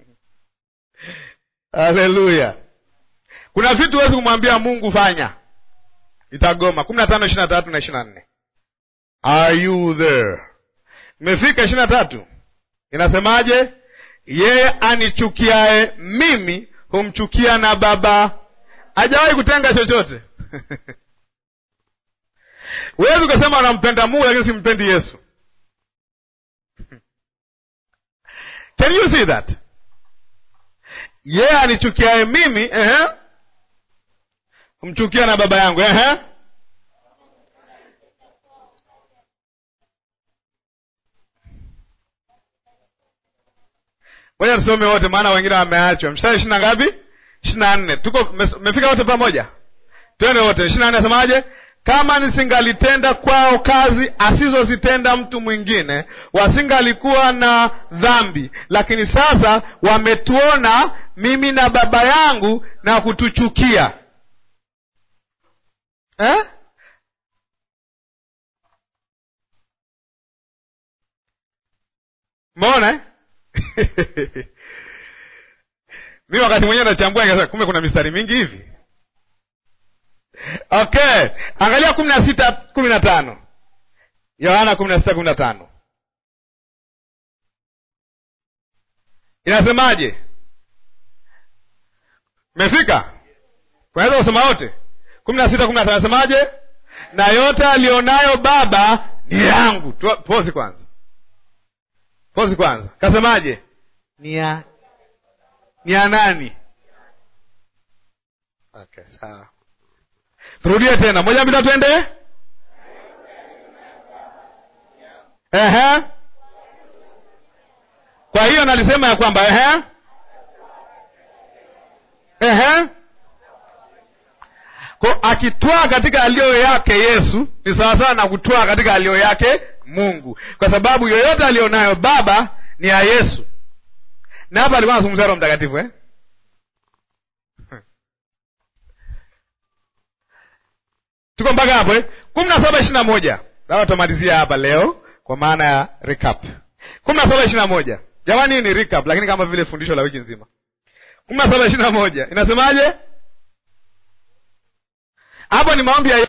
Haleluya. Kuna vitu huwezi kumwambia Mungu fanya, itagoma. kumi na tano ishirini na tatu na ishirini na nne. Are you there? Imefika ishirini na tatu. Inasemaje? Yeye anichukiae mimi humchukia na Baba. Hajawahi kutenga chochote. Huwezi ukasema unampenda Mungu lakini simpendi Yesu. Can you see that? Yeye anichukiae mimi eh humchukia na Baba yangu eh. Ngoja tusome wote maana wengine wameachwa. Mstari ishirini na ngapi? ishirini na nne. Tuko mmefika wote pamoja? Twende wote. ishirini na nne nasemaje? Kama nisingalitenda kwao kazi asizozitenda mtu mwingine, wasingalikuwa na dhambi. Lakini sasa wametuona mimi na Baba yangu na kutuchukia. Eh? Mbona eh? Mimi wakati mwenyewe nachambua nikasema kumbe kuna mistari mingi hivi. Okay, angalia kumi na sita kumi na tano. Yohana kumi na sita kumi na tano. Inasemaje? Mefika? Unaweza kusoma wote? kumi na sita kumi na tano inasemaje? Na yote alionayo Baba ni yangu. Pause kwanza. Pause kwanza. Kasemaje? Ni ya Ni ya nani? Okay, sawa. Turudie tena. Moja mbili twende. Ehe. Kwa hiyo nalisema ya kwamba ehe. Ehe. Kwa akitwaa katika alio yake Yesu ni sawa sawa na kutwaa katika alio yake Mungu. Kwa sababu yoyote alionayo Baba ni ya Yesu. Na hapa alikuwa anazungumzia Roho Mtakatifu eh? Tuko mpaka hapo eh? kumi na saba ishirini na moja. Dawa tumalizia hapa leo kwa maana ya recap. kumi na saba ishirini na moja. Jamani, hii ni recap lakini kama vile fundisho la wiki nzima. kumi na saba ishirini na moja. Inasemaje? Hapo ni maombi ya